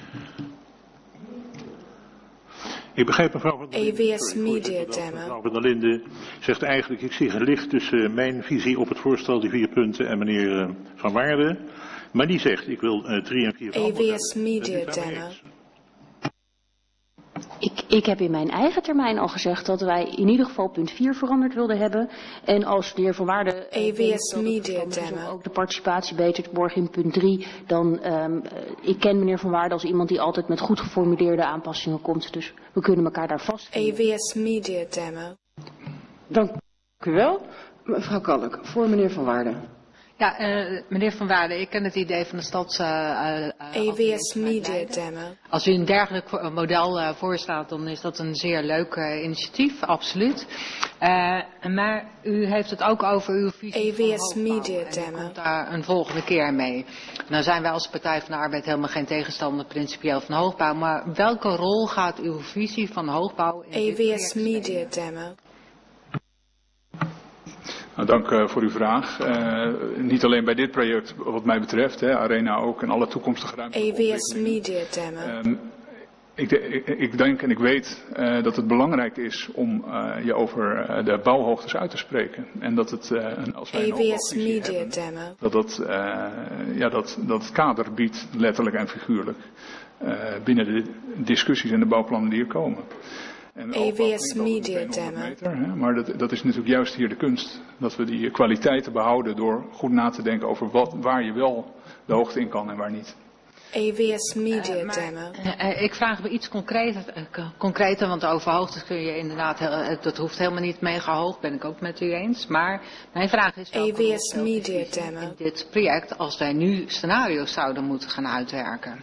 Ik begrijp mevrouw van der Linden. AVS Media Demo. Mevrouw van der Linden zegt eigenlijk, ik zie een licht tussen mijn visie op het voorstel, die 4 punten, en meneer Van Waarden. Maar die zegt, ik wil 3 en 4 veranderen. AVS Media Demo. Ik heb in mijn eigen termijn al gezegd dat wij in ieder geval punt 4 veranderd wilden hebben. En als de heer Van Waarden AVS Media Demo. ook de participatie beter te borgen in punt 3, dan ik ken meneer Van Waarden als iemand die altijd met goed geformuleerde aanpassingen komt. Dus we kunnen elkaar daar vast. AVS Media Demo. Dank u wel. Mevrouw Kalk, voor meneer Van Waarden. Ja, meneer Van Waarden, ik ken het idee van de stads... AVS Media Demo. Als u een dergelijk model voorstaat, dan is dat een zeer leuk initiatief, absoluut. Maar u heeft het ook over uw visie AVS van hoogbouw. Media En u Demo. komt daar een volgende keer mee. Nou zijn wij als Partij van de Arbeid helemaal geen tegenstander principieel van hoogbouw. Maar welke rol gaat uw visie van hoogbouw in dit AVS Media Demo. Nou, dank voor uw vraag. Niet alleen bij dit project wat mij betreft, Arena ook en alle toekomstige ruimte. AVS Media Demo. Ik denk en ik weet dat het belangrijk is om je over de bouwhoogtes uit te spreken. En dat het, als wij AVS Media Demo. Dat het kader biedt, letterlijk en figuurlijk, binnen de discussies en de bouwplannen die er komen. En AVS Media Demo. Maar dat is natuurlijk juist hier de kunst. Dat we die kwaliteiten behouden door goed na te denken over waar je wel de hoogte in kan en waar niet. AVS Media Demo. Ik vraag me iets concreter, want over hoogtes kun je inderdaad, dat hoeft helemaal niet mega hoog, ben ik ook met u eens. Maar mijn vraag is AVS Media Demo. In dit project, als wij nu scenario's zouden moeten gaan uitwerken.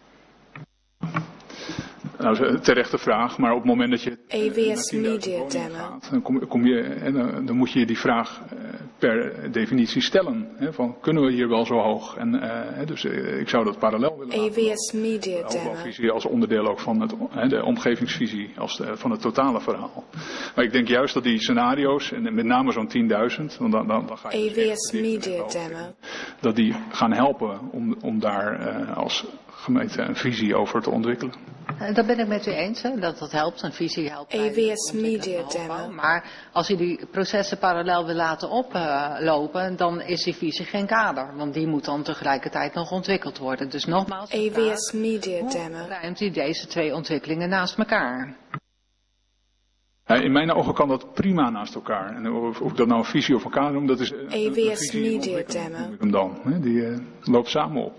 Nou, terechte vraag, maar op het moment dat je AVS Media Demo. Gaat, dan moet je die vraag per definitie stellen. Van, kunnen we hier wel zo hoog? Dus ik zou dat parallel willen AVS Media Demo. Als onderdeel ook van de omgevingsvisie, van het totale verhaal. Maar ik denk juist dat die scenario's, en met name zo'n 10.000, want dan ga je AVS Media Demo. Dat die gaan helpen om daar als gemeente een visie over te ontwikkelen. Dat ben ik met u eens, dat dat helpt, een visie helpt. AVS Media Demo. Maar als u die processen parallel wil laten oplopen, dan is die visie geen kader. Want die moet dan tegelijkertijd nog ontwikkeld worden. Dus nogmaals, AVS Media Demo. Hoe ruimt u deze twee ontwikkelingen naast elkaar? In mijn ogen kan dat prima naast elkaar. En of ik dat nou een visie of een kader noem, dat is AVS Media Demo. Hem dan. Die loopt samen op.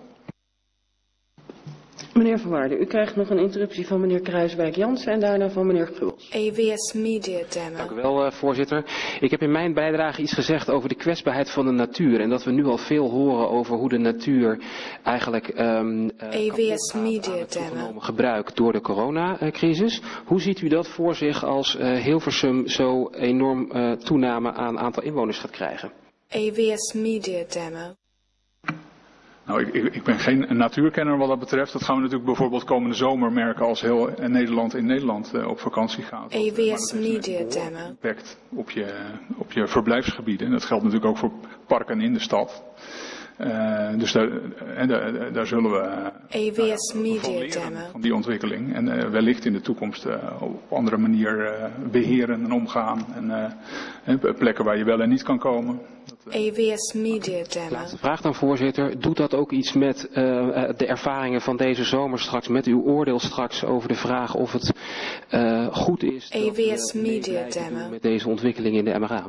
Meneer Van Waarden, u krijgt nog een interruptie van meneer Kruiswijk-Jansen en daarna van meneer Gubbels. AVS Media Demo. Dank u wel, voorzitter. Ik heb in mijn bijdrage iets gezegd over de kwetsbaarheid van de natuur. En dat we nu al veel horen over hoe de natuur eigenlijk AVS Media Demo. gebruik door de coronacrisis. Hoe ziet u dat voor zich als Hilversum zo enorm toename aan aantal inwoners gaat krijgen? AVS Media Demo. Nou, ik ben geen natuurkenner wat dat betreft. Dat gaan we natuurlijk bijvoorbeeld komende zomer merken als heel Nederland in Nederland op vakantie gaat. AVS Media Demo. Impact op je verblijfsgebieden. Dat geldt natuurlijk ook voor parken in de stad. Dus daar zullen we AVS Media Demo. Van die ontwikkeling. En wellicht in de toekomst op andere manier beheren en omgaan. En plekken waar je wel en niet kan komen. AVS Media Demo. Laatste vraag dan, voorzitter. Doet dat ook iets met de ervaringen van deze zomer straks, met uw oordeel straks over de vraag of het goed is AVS Media Demo. Met deze ontwikkeling in de MRA?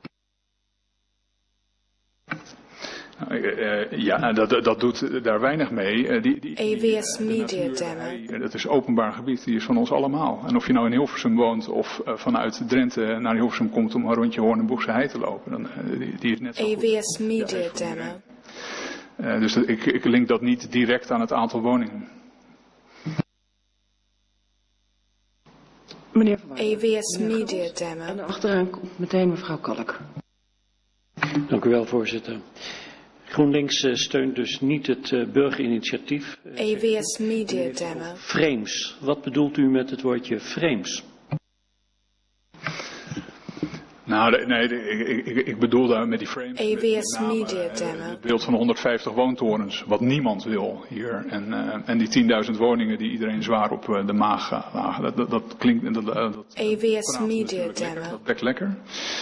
Ja, dat doet daar weinig mee. AVS Media Demo. Dat is openbaar gebied, die is van ons allemaal. En of je nou in Hilversum woont of vanuit Drenthe naar Hilversum komt om een rondje Hoorn en Boekse Hei te lopen, dan, die is net zo AVS Media Demo. Dus ik link dat niet direct aan het aantal woningen. Meneer Van Waarden. AVS Media Demo. En achteraan komt meteen mevrouw Kalk. Dank u wel, voorzitter. GroenLinks steunt dus niet het burgerinitiatief. AVS Media Demo. Frames. Wat bedoelt u met het woordje frames? Nou, nee, ik bedoel daar met die frames. AVS Media Demo. Het beeld van 150 woontorens, wat niemand wil hier. En die 10.000 woningen die iedereen zwaar op de maag lagen. Dat klinkt... AVS Media Demo. Dat werkt lekker.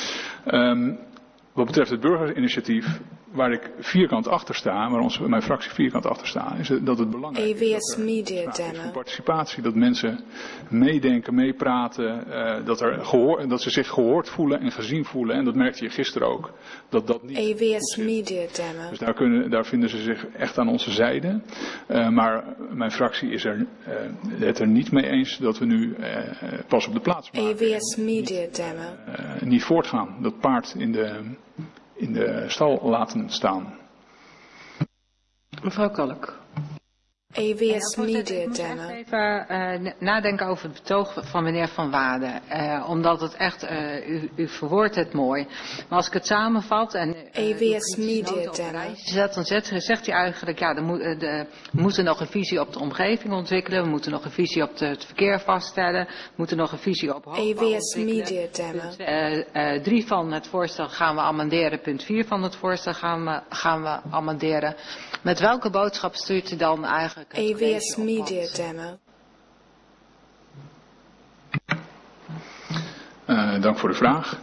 Wat betreft het burgerinitiatief, waar ik vierkant achter sta, waar mijn fractie vierkant achter staat, is dat het belangrijk is. AVS Media Demo. Participatie, dat mensen meedenken, meepraten, dat ze zich gehoord voelen en gezien voelen. En dat merkte je gisteren ook. Dat niet AVS Media Demo. Dus daar vinden ze zich echt aan onze zijde. Maar mijn fractie is het er niet mee eens dat we nu pas op de plaats maken. AVS Media Demo. Niet voortgaan. Dat paard in de stal laten staan. Mevrouw Kalk. AVS Media Ik moet Demo. echt even nadenken over het betoog van meneer Van Waarden. Omdat het echt, u verwoordt het mooi. Maar als ik het samenvat en AVS Media Demo. dan zegt hij eigenlijk, ja, we moeten nog een visie op de omgeving ontwikkelen. We moeten nog een visie op het verkeer vaststellen. We moeten nog een visie op hoogbouw AVS ontwikkelen. Media Demo. 3 van het voorstel gaan we amenderen. Punt 4 van het voorstel gaan we amenderen. Met welke boodschap stuurt u dan eigenlijk het AVS college op Media pad? Demo. Dank voor de vraag.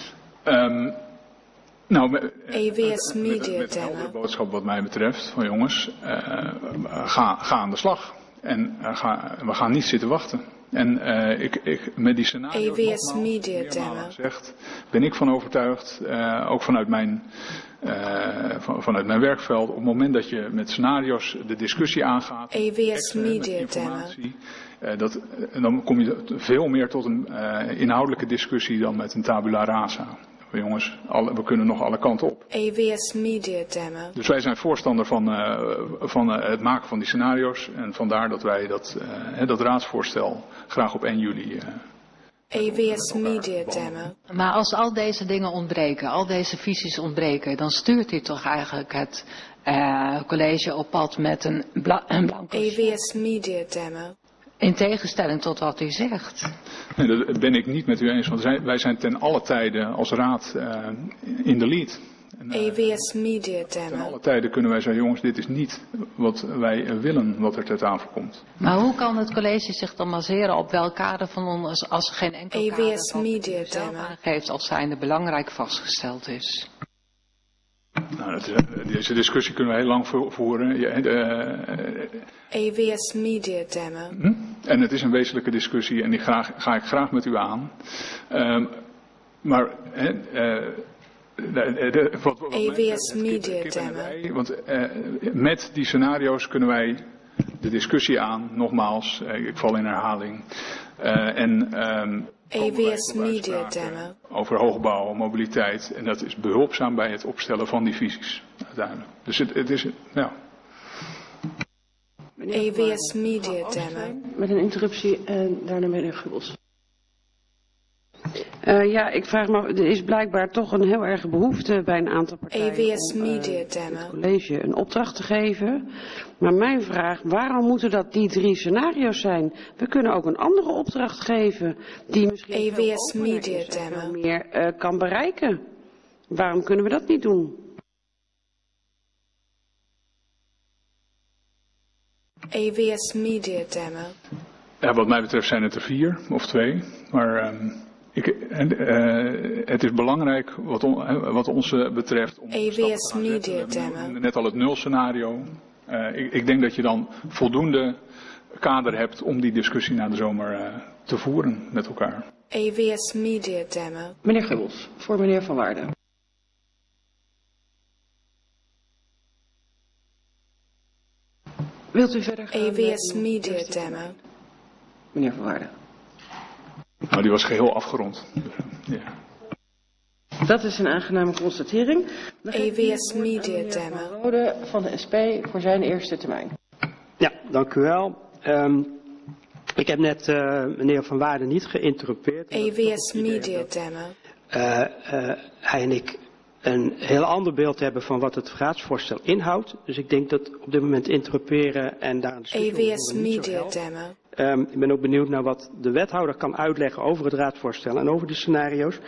AVS Media met een heldere Demo. boodschap wat mij betreft, van jongens, ga aan de slag. En we gaan niet zitten wachten. En met die scenario's, AVS Media Demo. gezegd, ben ik van overtuigd, ook vanuit mijn werkveld, op het moment dat je met scenario's de discussie aangaat, AVS met Media informatie, dan kom je veel meer tot een inhoudelijke discussie dan met een tabula rasa. Jongens, we kunnen nog alle kanten op. AVS Media Demo. Dus wij zijn voorstander van het maken van die scenario's. En vandaar dat wij dat raadsvoorstel graag op 1 juli... AVS Media Demo. Maar als al deze dingen ontbreken, al deze visies ontbreken, dan stuurt u toch eigenlijk het college op pad met een blanco AVS Media Demo. in tegenstelling tot wat u zegt. Nee, dat ben ik niet met u eens, want wij zijn ten alle tijden als raad in de lead. AVS Media Ten Demo. alle tijden kunnen wij zeggen, jongens, dit is niet wat wij willen wat er ter tafel komt. Maar hoe kan het college zich dan baseren op welk kader van ons als er geen enkel kader AVS van Media u zelf Demo. aangeeft als zijnde belangrijk vastgesteld is? Nou, deze discussie kunnen we heel lang voeren. AVS Media Demo. En het is een wezenlijke discussie en die ga ik graag met u aan. Maar wat AVS Media Demo. want met die scenario's kunnen wij de discussie aan, nogmaals, ik val in herhaling. AVS Media Demo. Over hoogbouw, mobiliteit. En dat is behulpzaam bij het opstellen van die visies. Uiteindelijk. Dus het is, ja. AVS Media Demo. Met een interruptie en daarna meneer Gubbels. Ja, ik vraag me af, er is blijkbaar toch een heel erg behoefte bij een aantal partijen AVS om Media het Demo. college een opdracht te geven. Maar mijn vraag, waarom moeten dat die 3 scenario's zijn? We kunnen ook een andere opdracht geven die misschien AVS veel Media opener is en Demo. veel meer kan bereiken. Waarom kunnen we dat niet doen? AVS Media Demo. Ja, wat mij betreft zijn het er 4 of 2. Maar het is belangrijk wat ons betreft. Om AVS Media Demo. Net al het nulscenario. Ik denk dat je dan voldoende kader hebt om die discussie na de zomer te voeren met elkaar. AVS Media Demo. Meneer Gubbels, voor meneer Van Waarden. Wilt u verder gaan? AVS Media Demo. Meneer Van Waarden. Nou, die was geheel afgerond. Ja. Dat is een aangename constatering. Dan geef ik AVS het woord aan Media meneer Demo. Van Rode van de SP voor zijn eerste termijn. Ja, dank u wel. Ik heb net meneer Van Waarden niet geïnterrumpeerd. AVS Media Demo. Hij en ik een heel ander beeld hebben van wat het raadsvoorstel inhoudt. Dus ik denk dat op dit moment interrumperen en daar een discussie over AVS voeren niet zo Media helpt. Demo. Ik ben ook benieuwd naar wat de wethouder kan uitleggen over het raadsvoorstel en over de scenario's.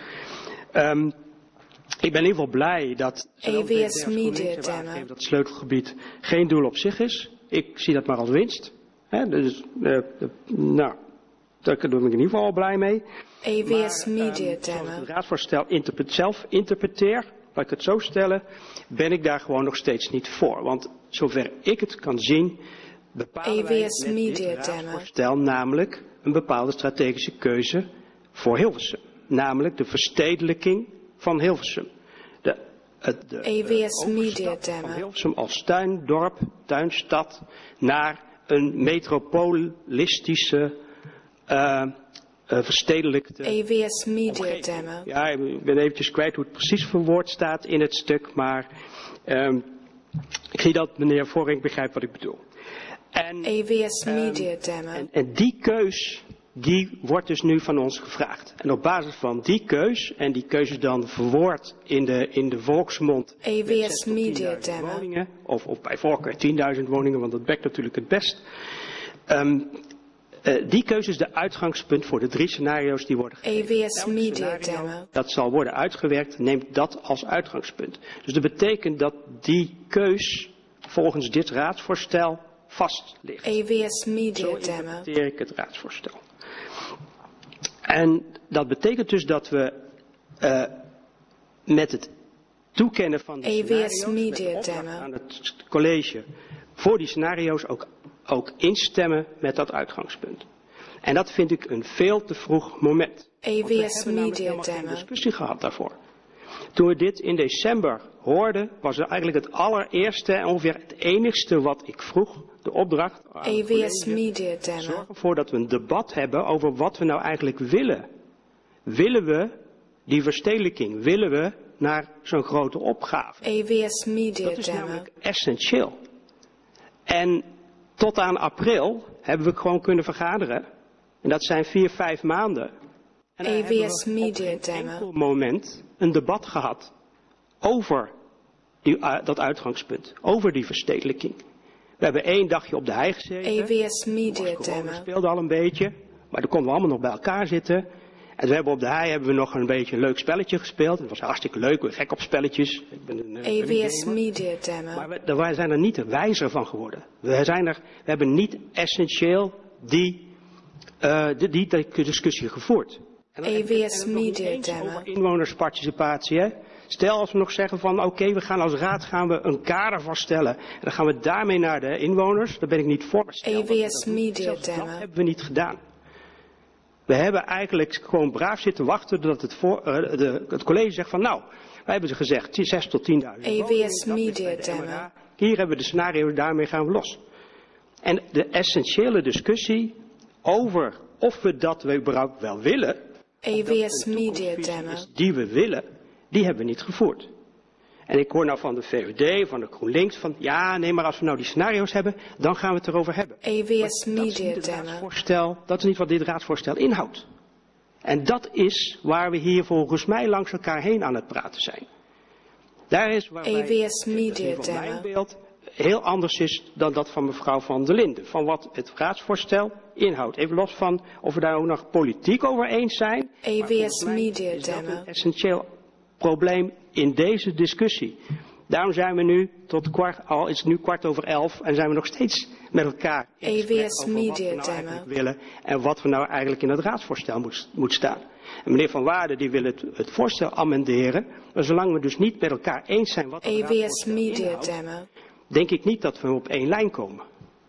Ik ben in ieder geval blij dat AVS Media Demo. dat het sleutelgebied geen doel op zich is. Ik zie dat maar als winst. Dus, nou, daar ben ik in ieder geval al blij mee. AVS Media Zoals Demo. het raadsvoorstel zelf interpreteer, laat ik het zo stellen, ben ik daar gewoon nog steeds niet voor. Want zover ik het kan zien, bepalen wij AVS met dit Media raadsvoorstel namelijk een bepaalde strategische keuze voor Hilversum. Namelijk de verstedelijking van Hilversum. De AVS Media overstap van Demo. Hilversum als tuindorp, tuinstad, naar een metropolistische verstedelijkte AVS Media Demo. Ja, ik ben eventjes kwijt hoe het precies verwoord staat in het stuk, maar ik zie dat meneer Voorink begrijpt wat ik bedoel. AVS Media Demo. En die keus, die wordt dus nu van ons gevraagd. En op basis van die keus, en die keus is dan verwoord in de volksmond. AVS Media Demo. Woningen, of bij voorkeur 10.000 woningen, want dat bekt natuurlijk het best. Die keuze is de uitgangspunt voor de 3 scenario's die worden gegeven. AVS Media Demo. Dat zal worden uitgewerkt, neemt dat als uitgangspunt. Dus dat betekent dat die keus volgens dit raadsvoorstel vast ligt. AVS Media Zo Demo. interpreteer ik het raadsvoorstel. En dat betekent dus dat we met het toekennen van de AVS scenario's, Media met de opdracht Demo. aan het college voor die scenario's ook instemmen met dat uitgangspunt. En dat vind ik een veel te vroeg moment. AVS Media Geen Demo. discussie gehad daarvoor. Toen we dit in december hoorden, was het eigenlijk het allereerste en ongeveer het enigste wat ik vroeg, de opdracht aan het AVS college. Media Demo. Zorg ervoor dat we een debat hebben over wat we nou eigenlijk willen. Willen we die verstedelijking? Willen we naar zo'n grote opgave? AVS Media Dat is Demo. namelijk essentieel. En tot aan april hebben we gewoon kunnen vergaderen. En dat zijn 4-5 maanden. En daar hebben AVS we op Media geen Demo. enkel moment een debat gehad over dat uitgangspunt. Over die verstedelijking. We hebben 1 dagje op de hei gezeten. AVS Media Corona Demo. speelde al een beetje. Maar dan konden we allemaal nog bij elkaar zitten. En we hebben op de hei hebben we nog een beetje een leuk spelletje gespeeld. Het was hartstikke leuk, we gek op spelletjes. Ik ben een AVS gamer. Media Demo. Maar wij zijn er niet wijzer van geworden. We hebben niet essentieel die discussie gevoerd. En dan AVS hebben we het nog niet Media eens Demo. over inwonersparticipatie. Hè? Stel als we nog zeggen van oké, we gaan als raad een kader vaststellen. En dan gaan we daarmee naar de inwoners. Daar ben ik niet voor. Maar stel dat we AVS dat doen. Media Zelfs Demo. dat hebben we niet gedaan. We hebben eigenlijk gewoon braaf zitten wachten dat het college zegt van nou, wij hebben ze gezegd 6 tot 10.000 woningen. AVS Dat is Media bij de Demo. MRA. Hier hebben we de scenario's, daarmee gaan we los. En de essentiële discussie over of we dat we überhaupt wel willen, AVS Media Demo. die we willen, die hebben we niet gevoerd. En ik hoor nou van de VVD, van de GroenLinks, van ja, nee, maar als we nou die scenario's hebben, dan gaan we het erover hebben. AVS Dat is Media niet het Demo. raadsvoorstel, dat is niet wat dit raadsvoorstel inhoudt. En dat is waar we hier volgens mij langs elkaar heen aan het praten zijn. Daar is waar AVS wij, Media dat is mijn Demo. beeld, heel anders is dan dat van mevrouw Van der Linden. Van wat het raadsvoorstel inhoudt. Even los van of we daar ook nog politiek over eens zijn. maar AVS volgens mij Media is dat Demo. een essentieel probleem in deze discussie. Daarom zijn we nu al is het nu 11:15 en zijn we nog steeds met elkaar in gesprek AVS over wat we Media nou Demo. eigenlijk willen en wat we nou eigenlijk in het raadsvoorstel moet staan. En meneer Van Waarden die wil het voorstel amenderen, maar zolang we dus niet met elkaar eens zijn wat het AVS raadsvoorstel Media inhoudt, Demo. denk ik niet dat we op één lijn komen.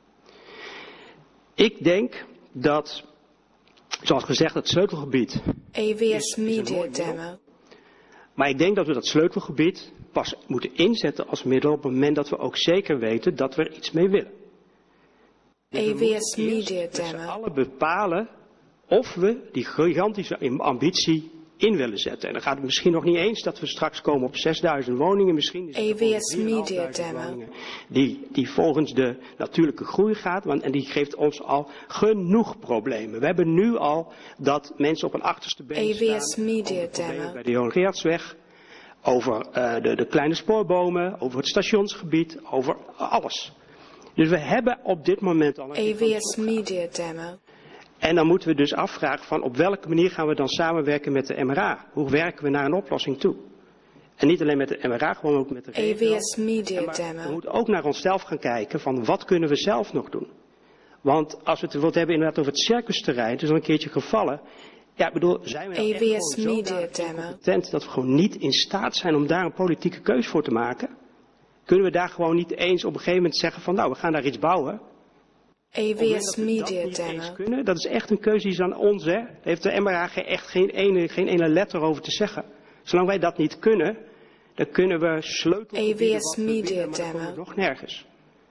Ik denk dat, zoals gezegd, het sleutelgebied. AVS Media Demo. Maar ik denk dat we dat sleutelgebied pas moeten inzetten als middel op het moment dat we ook zeker weten dat we er iets mee willen. Dus we moeten AVS eerst Media met z'n Demo. allen bepalen of we die gigantische ambitie in willen zetten. En dan gaat het misschien nog niet eens dat we straks komen op 6.000 woningen. Misschien is het AVS gewoon 3.500 Media Demo. woningen die volgens de natuurlijke groei gaat. En die geeft ons al genoeg problemen. We hebben nu al dat mensen op een achterste been AVS staan. Media Over problemen Demo. bij de Johan Geertsweg. Over de kleine spoorbomen. Over het stationsgebied. Over alles. Dus we hebben op dit moment al een AVS Media Demo. en dan moeten we dus afvragen van op welke manier gaan we dan samenwerken met de MRA? Hoe werken we naar een oplossing toe? En niet alleen met de MRA, gewoon ook met de regio. AVS Media Maar we Demo. moeten ook naar onszelf gaan kijken van wat kunnen we zelf nog doen? Want als we het bijvoorbeeld hebben inderdaad over het circusterrein, het is al een keertje gevallen. Ja, ik bedoel, zijn we nou echt AVS gewoon Media zodanig Demo. incompetent dat we gewoon niet in staat zijn om daar een politieke keus voor te maken? Kunnen we daar gewoon niet eens op een gegeven moment zeggen van nou, we gaan daar iets bouwen? AVS Dat we Media dat niet eens Demo. kunnen, dat is echt een keuze die is aan ons. Hè. Daar heeft de MRA echt geen ene letter over te zeggen. Zolang wij dat niet kunnen, dan kunnen we sleutelen. AVS Media maar dan komen Demo. we nog nergens.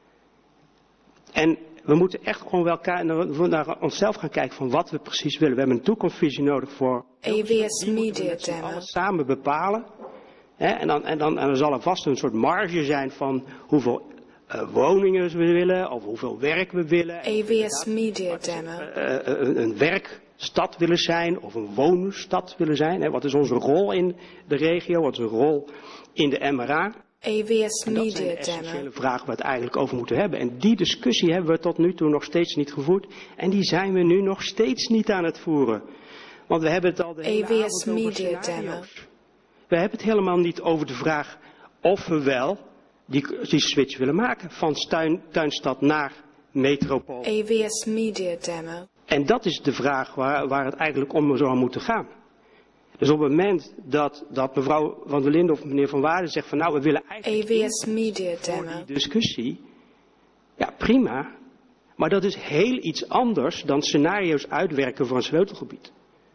En we moeten echt gewoon wel naar onszelf gaan kijken van wat we precies willen. We hebben een toekomstvisie nodig voor. AVS Die moeten we Media met z'n Demo. allen samen bepalen. Hè, en dan zal er vast een soort marge zijn van hoeveel woningen we willen, over hoeveel werk we willen. AVS Media Demo. Een werkstad willen zijn of een woonstad willen zijn. Hè? Wat is onze rol in de regio? Wat is een rol in de MRA? AVS En dat Media zijn de Demo. essentiële vragen waar we het eigenlijk over moeten hebben. En die discussie hebben we tot nu toe nog steeds niet gevoerd. En die zijn we nu nog steeds niet aan het voeren. Want we hebben het al de hele AVS avond over Media scenario's. We hebben het helemaal niet over de vraag of we wel die switch willen maken van tuinstad naar metropool. AVS Media Demo. En dat is de vraag waar het eigenlijk om zou moeten gaan. Dus op het moment dat mevrouw Van der Linden of meneer Van Waarden zegt van nou we willen eigenlijk AVS Media voor Demo. die discussie, ja prima, maar dat is heel iets anders dan scenario's uitwerken voor een sleutelgebied.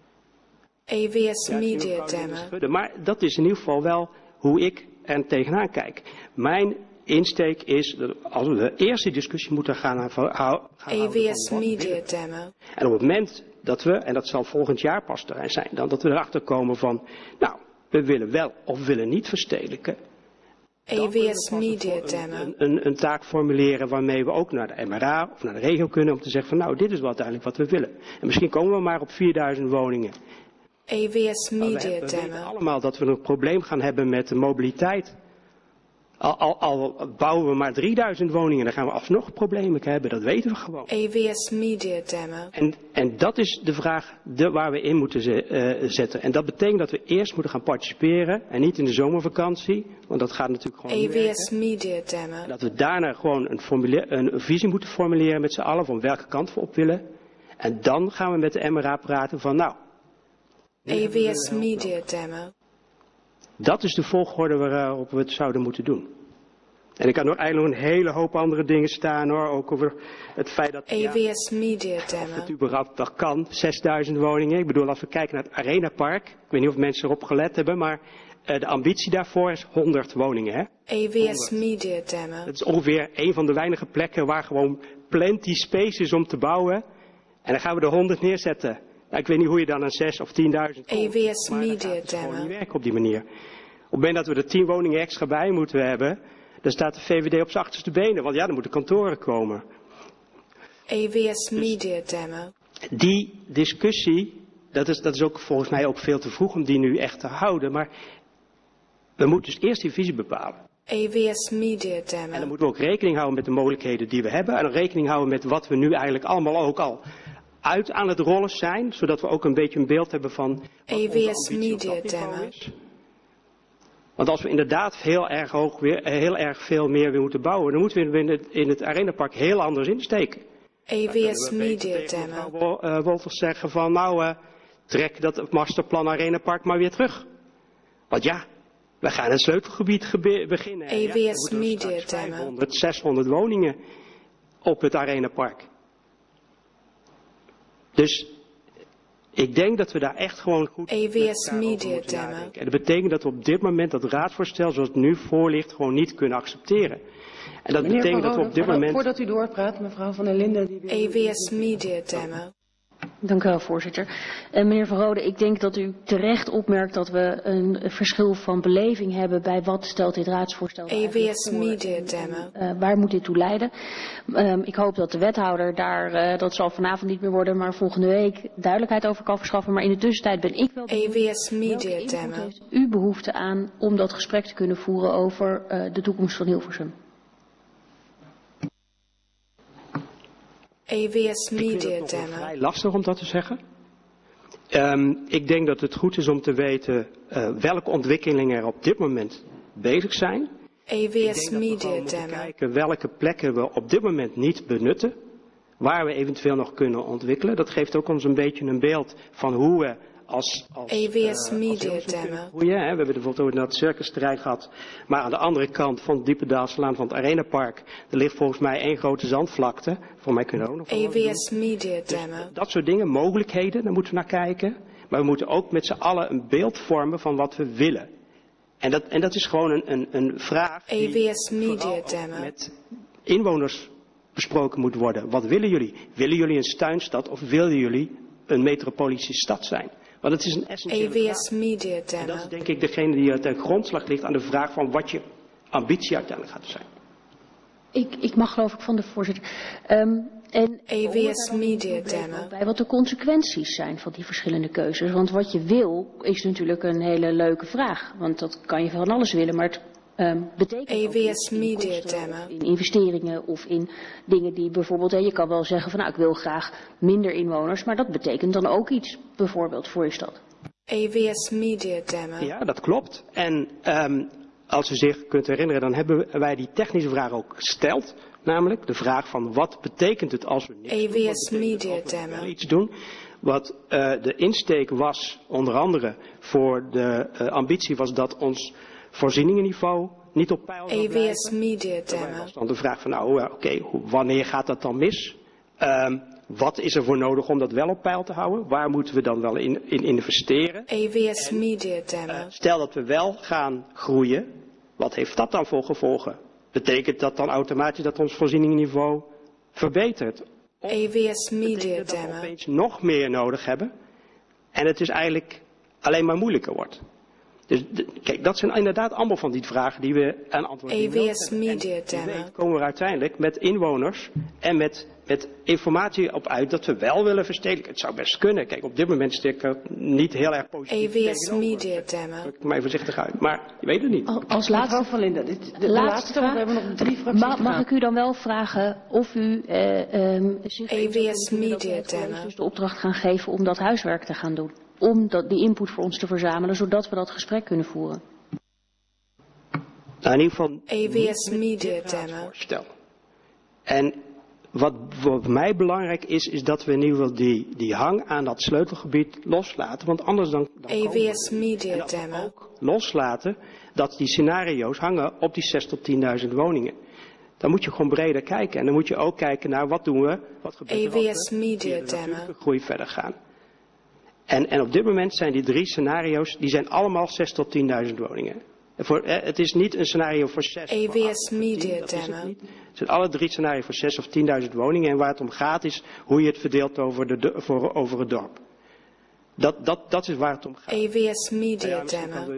AVS Media Demo. Maar dat is in ieder geval wel hoe ik er tegenaan kijk. Mijn insteek is dat als we de eerste discussie moeten gaan houden. AVS Media Demo. En op het moment dat we, en dat zal volgend jaar pas terrein zijn, dan dat we erachter komen van, nou, we willen wel of willen niet verstedelijken. AVS Media Demo. Een taak formuleren waarmee we ook naar de MRA of naar de regio kunnen om te zeggen van, nou, dit is wel uiteindelijk wat we willen. En misschien komen we maar op 4000 woningen. AVS Media We weten Demo. allemaal dat we een probleem gaan hebben met de mobiliteit. Al bouwen we maar 3000 woningen, dan gaan we alsnog problemen hebben. Dat weten we gewoon. AVS Media Demo. En dat is de vraag waar we in moeten zetten. En dat betekent dat we eerst moeten gaan participeren. En niet in de zomervakantie. Want dat gaat natuurlijk gewoon niet AVS werken. Media Demo. En dat we daarna gewoon een visie moeten formuleren met z'n allen. Van welke kant we op willen. En dan gaan we met de MRA praten van nou. AVS Media Demo. Dat is de volgorde waarop we het zouden moeten doen. En ik kan nog eigenlijk nog een hele hoop andere dingen staan hoor. Ook over het feit dat AVS Media of Demo. het überhaupt dat kan, 6000 woningen. Ik bedoel, als we kijken naar het Arenapark. Ik weet niet of mensen erop gelet hebben, maar de ambitie daarvoor is 100 woningen. Hè? AVS Media Demo. Dat is ongeveer een van de weinige plekken waar gewoon plenty space is om te bouwen. En dan gaan we er 100 neerzetten. Nou, ik weet niet hoe je dan aan 6 of 10.000 komt. AVS Maar Media dat gaat dus gewoon Demo. niet werken op die manier. Op het moment dat we er 10 woningen extra bij moeten hebben, dan staat de VVD op zijn achterste benen. Want ja, dan moeten kantoren komen. AVS Media Demo. Die discussie, dat is ook volgens mij ook veel te vroeg om die nu echt te houden. Maar we moeten dus eerst die visie bepalen. AVS Media En dan Demo. moeten we ook rekening houden met de mogelijkheden die we hebben. En rekening houden met wat we nu eigenlijk allemaal ook al uit aan het rollen zijn. Zodat we ook een beetje een beeld hebben van wat onze AVS ambitie op Media dat niveau Demo. is. Want als we inderdaad heel erg veel meer weer moeten bouwen, dan moeten we in het Arenapark heel anders insteken. AVS We Media tegen Demo. mevrouw Wolters zeggen van nou, trek dat masterplan Arenapark maar weer terug. Want ja, we gaan een sleutelgebied beginnen. En AVS ja, dan moeten we Media straks Demo. 500, 600 woningen op het Arenapark. Dus ik denk dat we daar echt gewoon goed met AVS elkaar over Media moeten Demo. nadenken. En dat betekent dat we op dit moment dat raadsvoorstel zoals het nu voor ligt gewoon niet kunnen accepteren. En dat Meneer betekent Van dat we op dit Rode, moment... Voordat u doorpraat, mevrouw Van der Linden. AVS Media Demo. Dank u wel, voorzitter. Meneer Van Rode, ik denk dat u terecht opmerkt dat we een verschil van beleving hebben bij wat stelt dit raadsvoorstel eigenlijk AVS voor Media en, Demo. waar moet dit toe leiden? Ik hoop dat de wethouder daar, dat zal vanavond niet meer worden, maar volgende week duidelijkheid over kan verschaffen. Maar in de tussentijd ben ik wel benieuwd, AVS welke Media input Demo. heeft u behoefte aan om dat gesprek te kunnen voeren over de toekomst van Hilversum? AVS Ik vind Media het nog wel Demo. vrij lastig om dat te zeggen. Ik denk dat het goed is om te weten welke ontwikkelingen er op dit moment bezig zijn. AVS We Media moeten Demo. kijken welke plekken we op dit moment niet benutten. Waar we eventueel nog kunnen ontwikkelen. Dat geeft ook ons een beetje een beeld van hoe we als AVS Media Hilversum kunnen Demo. groeien. We hebben bijvoorbeeld over het circusterrein gehad. Maar aan de andere kant van het Diependaalslaan van het Arenapark. Er ligt volgens mij één grote zandvlakte. Voor mij kunnen we ook nog wel wat doen. AVS Media Demo. Dat soort dingen, mogelijkheden, daar moeten we naar kijken. Maar we moeten ook met z'n allen een beeld vormen van wat we willen. En dat is gewoon een vraag die AVS Media vooral ook Demo. met inwoners besproken moet worden. Wat willen jullie? Willen jullie een tuinstad of willen jullie een metropolische stad zijn? Want het is een essentiële vraag. AVS Media En Demo. dat is denk ik degene die ten grondslag ligt aan de vraag van wat je ambitie uiteindelijk gaat zijn. Ik mag geloof ik van de voorzitter. AWS Media Demo. Bij wat de consequenties zijn van die verschillende keuzes. Want wat je wil is natuurlijk een hele leuke vraag. Want dat kan je van alles willen, maar het betekent AWS Media Demo. In investeringen of in dingen die bijvoorbeeld, je kan wel zeggen van nou ik wil graag minder inwoners, maar dat betekent dan ook iets bijvoorbeeld voor je stad. AWS Media Demo. Ja, dat klopt. En als u zich kunt herinneren, dan hebben wij die technische vraag ook gesteld. Namelijk de vraag van wat betekent het als we niks AWS Media Demo. iets doen. Wat de insteek was, onder andere voor de ambitie was dat ons voorzieningenniveau niet op peil zou blijven. AWS Media Demo. Was dan de vraag van wanneer gaat dat dan mis? Wat is er voor nodig om dat wel op peil te houden? Waar moeten we dan wel in investeren? AWS Media Demo. Stel dat we wel gaan groeien, wat heeft dat dan voor gevolgen? Betekent dat dan automatisch dat ons voorzieningenniveau verbetert? AWS Media dat we Demo. opeens nog meer nodig hebben en het dus eigenlijk alleen maar moeilijker wordt. Dus kijk, dat zijn inderdaad allemaal van die vragen die we aan antwoorden AWS Media Demo. komen we uiteindelijk met inwoners en met informatie op uit dat we wel willen verstedelijken. Het zou best kunnen. Kijk, op dit moment stik ik er niet heel erg positief AWS Media Demo. druk ik mij voorzichtig uit, maar je weet het niet. Als laatste, Mevrouw van Linden, de laatste vraag. We hebben nog 3 fracties. Mag ik u dan wel vragen of u zich AWS Media Demo dus de opdracht gaan geven om dat huiswerk te gaan doen? Om die input voor ons te verzamelen, zodat we dat gesprek kunnen voeren. Nou, in ieder geval AWS Media Demo. En wat voor mij belangrijk is dat we in ieder geval die hang aan dat sleutelgebied loslaten. Want anders dan AWS Media Demo. ook loslaten dat die scenario's hangen op die 6.000 tot 10.000 woningen. Dan moet je gewoon breder kijken. En dan moet je ook kijken naar wat doen we, wat gebeurt er AWS Media Demo. groei verder gaan. En op dit moment zijn die 3 scenario's, die zijn allemaal 6.000 tot 10.000 woningen. Het is niet een scenario voor 6. AWS Media Demo. Het zijn alle 3 scenario's voor 6.000 of 10.000 woningen. En waar het om gaat is hoe je het verdeelt over het dorp. Dat is waar het om gaat. AWS Media Demo.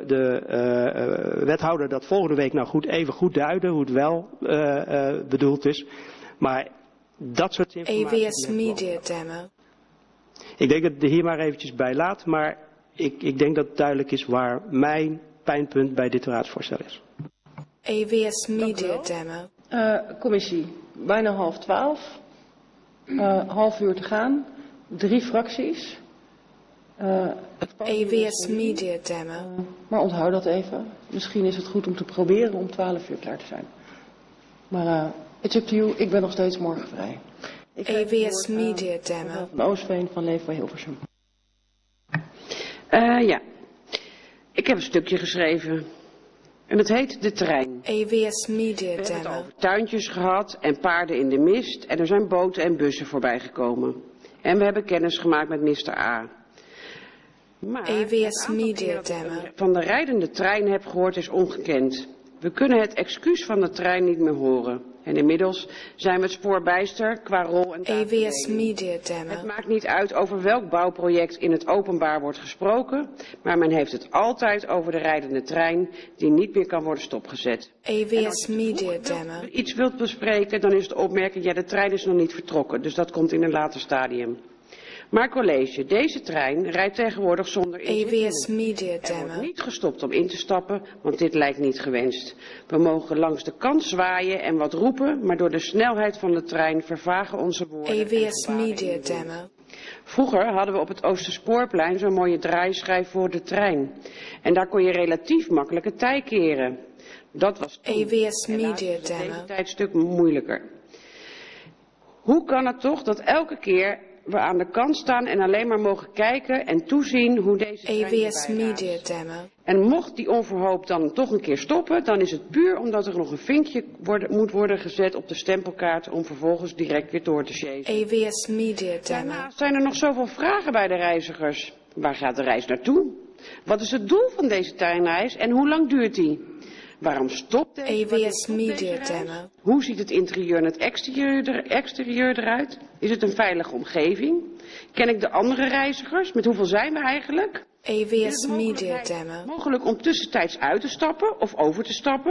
De wethouder dat volgende week nou even goed duiden hoe het wel bedoeld is. Maar dat soort informatie. AWS Media Demo. Ik denk dat ik het hier maar eventjes bij laat, maar ik denk dat het duidelijk is waar mijn pijnpunt bij dit raadsvoorstel is. AWS Media Demo. Commissie, bijna 11:30. Half uur te gaan. 3 fracties. AWS Media Demo. Maar onthoud dat even. Misschien is het goed om te proberen om 12 uur klaar te zijn. Maar it's up to you. Ik ben nog steeds morgen vrij. AWS Media Demo. Van Oostveen van Leefbaar Hilversum. Ja, ik heb een stukje geschreven. En het heet De Trein. AWS Media We hebben het Demo. over tuintjes gehad en paarden in de mist. En er zijn boten en bussen voorbij gekomen. En we hebben kennis gemaakt met Mr. A. Maar AWS Media Demo. van de rijdende trein heb gehoord is ongekend. We kunnen het excuus van de trein niet meer horen. En inmiddels zijn we het spoor bijster qua rol en taak. AWS Media Het Demo. maakt niet uit over welk bouwproject in het openbaar wordt gesproken, maar men heeft het altijd over de rijdende trein die niet meer kan worden stopgezet. AWS Media Demo. Iets wilt bespreken, dan is de opmerking, ja, de trein is nog niet vertrokken, dus dat komt in een later stadium. Maar college, deze trein rijdt tegenwoordig zonder inzittenden. AWS Media Er wordt Demo. niet gestopt om in te stappen, want dit lijkt niet gewenst. We mogen langs de kant zwaaien en wat roepen, maar door de snelheid van de trein vervagen onze woorden. en AWS gebaren Media in de lucht. Demo. Vroeger hadden we op het Oosterspoorplein zo'n mooie draaischijf voor de trein. En daar kon je relatief makkelijk het tij keren. Dat was toen. AWS Helaas Media is het Demo. deze tijdstuk moeilijker. Hoe kan het toch dat elke keer we aan de kant staan en alleen maar mogen kijken en toezien hoe deze trein AWS voorbij raast? Media Demo. En mocht die onverhoopt dan toch een keer stoppen, dan is het puur omdat er nog een vinkje moet worden gezet op de stempelkaart om vervolgens direct weer door te chasen. AWS Media Demo. Daarnaast zijn er nog zoveel vragen bij de reizigers. Waar gaat de reis naartoe? Wat is het doel van deze treinreis en hoe lang duurt die? Waarom stopt AWS Media Demo. Hoe ziet het interieur en het exterieur eruit? Is het een veilige omgeving? Ken ik de andere reizigers? Met hoeveel zijn we eigenlijk? AWS Media Demo. Mogelijk om tussentijds uit te stappen of over te stappen?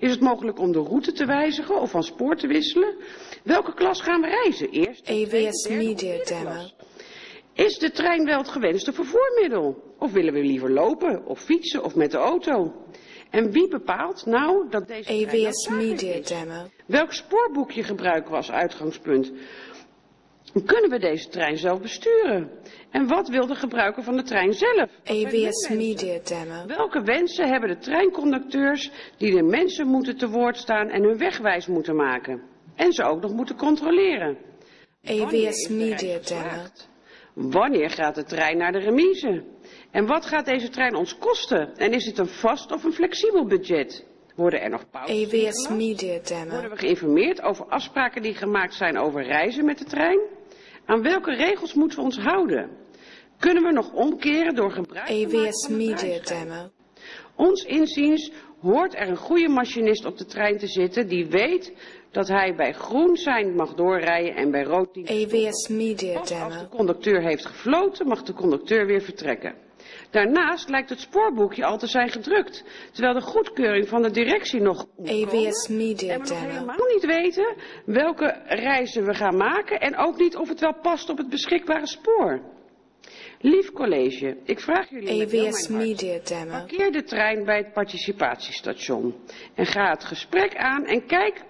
Is het mogelijk om de route te wijzigen of van spoor te wisselen? Welke klas gaan we reizen? Eerste, AWS tweede, Media derde Demo. klas. Is de trein wel het gewenste vervoermiddel? Of willen we liever lopen of fietsen of met de auto? En wie bepaalt nou dat deze trein AWS noodzakelijk Media is? Demo. Welk spoorboekje gebruiken we als uitgangspunt? Kunnen we deze trein zelf besturen? En wat wil de gebruiker van de trein zelf? AWS Media Demo. Welke wensen hebben de treinconducteurs die de mensen moeten te woord staan en hun wegwijs moeten maken? En ze ook nog moeten controleren. AWS Media Demo. Wanneer gaat de trein naar de remise? En wat gaat deze trein ons kosten? En is dit een vast of een flexibel budget? Worden er nog pauzes AWS ingelast? Media Demo. Worden we geïnformeerd over afspraken die gemaakt zijn over reizen met de trein? Aan welke regels moeten we ons houden? Kunnen we nog omkeren door gebruik te maken AWS van de Media treinschijn? Demo. Ons inziens hoort er een goede machinist op de trein te zitten die weet dat hij bij groen zijn mag doorrijden en bij rood niet. AWS Media Pas als de Demo. conducteur heeft gefloten, mag de conducteur weer vertrekken. Daarnaast lijkt het spoorboekje al te zijn gedrukt, terwijl de goedkeuring van de directie nog moet komen. AWS Media En we nog Demo. helemaal niet weten welke reizen we gaan maken en ook niet of het wel past op het beschikbare spoor. Lief college, ik vraag jullie met heel AWS mijn hart. Media Demo. Parkeer de trein bij het participatiestation en ga het gesprek aan en kijk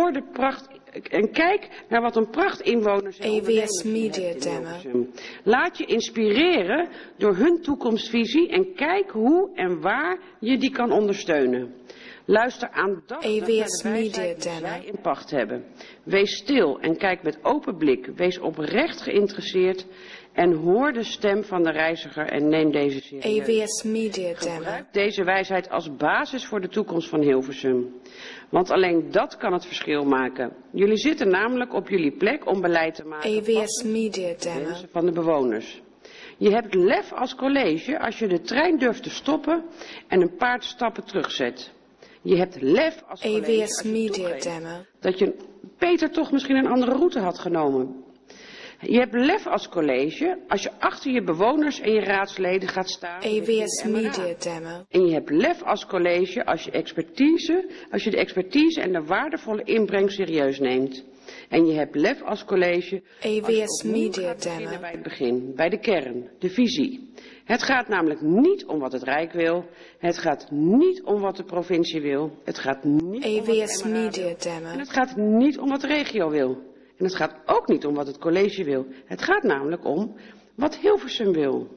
naar wat een pracht inwoners en AWS ondernemers hier Media hebben in Demo. Hilversum. Laat je inspireren door hun toekomstvisie en kijk hoe en waar je die kan ondersteunen. Luister aandachtig naar de AWS Media wijsheid die Demo. zij in pacht hebben. Wees stil en kijk met open blik. Wees oprecht geïnteresseerd en hoor de stem van de reiziger en neem deze serieus. AWS Media Demo. Gebruik deze wijsheid als basis voor de toekomst van Hilversum. Want alleen dat kan het verschil maken. Jullie zitten namelijk op jullie plek om beleid te maken AWS Media passend bij de Demo. wensen van de bewoners. Je hebt lef als college als je de trein durft te stoppen en een paar stappen terugzet. Je hebt lef als college AWS als je Media toegeeft Demo. dat je beter toch misschien een andere route had genomen. Je hebt lef als college als je achter je bewoners en je raadsleden gaat staan. AWS Media Demo. En je hebt lef als college als je de expertise en de waardevolle inbreng serieus neemt. En je hebt lef als college als je AWS opnieuw Media gaat beginnen Demo. bij het begin, bij de kern, de visie. Het gaat namelijk niet om wat het Rijk wil. Het gaat niet om wat de provincie wil. Het gaat niet om wat AWS de MRA Media wil. En Demo. het gaat niet om wat de regio wil. En het gaat ook niet om wat het college wil. Het gaat namelijk om wat Hilversum wil.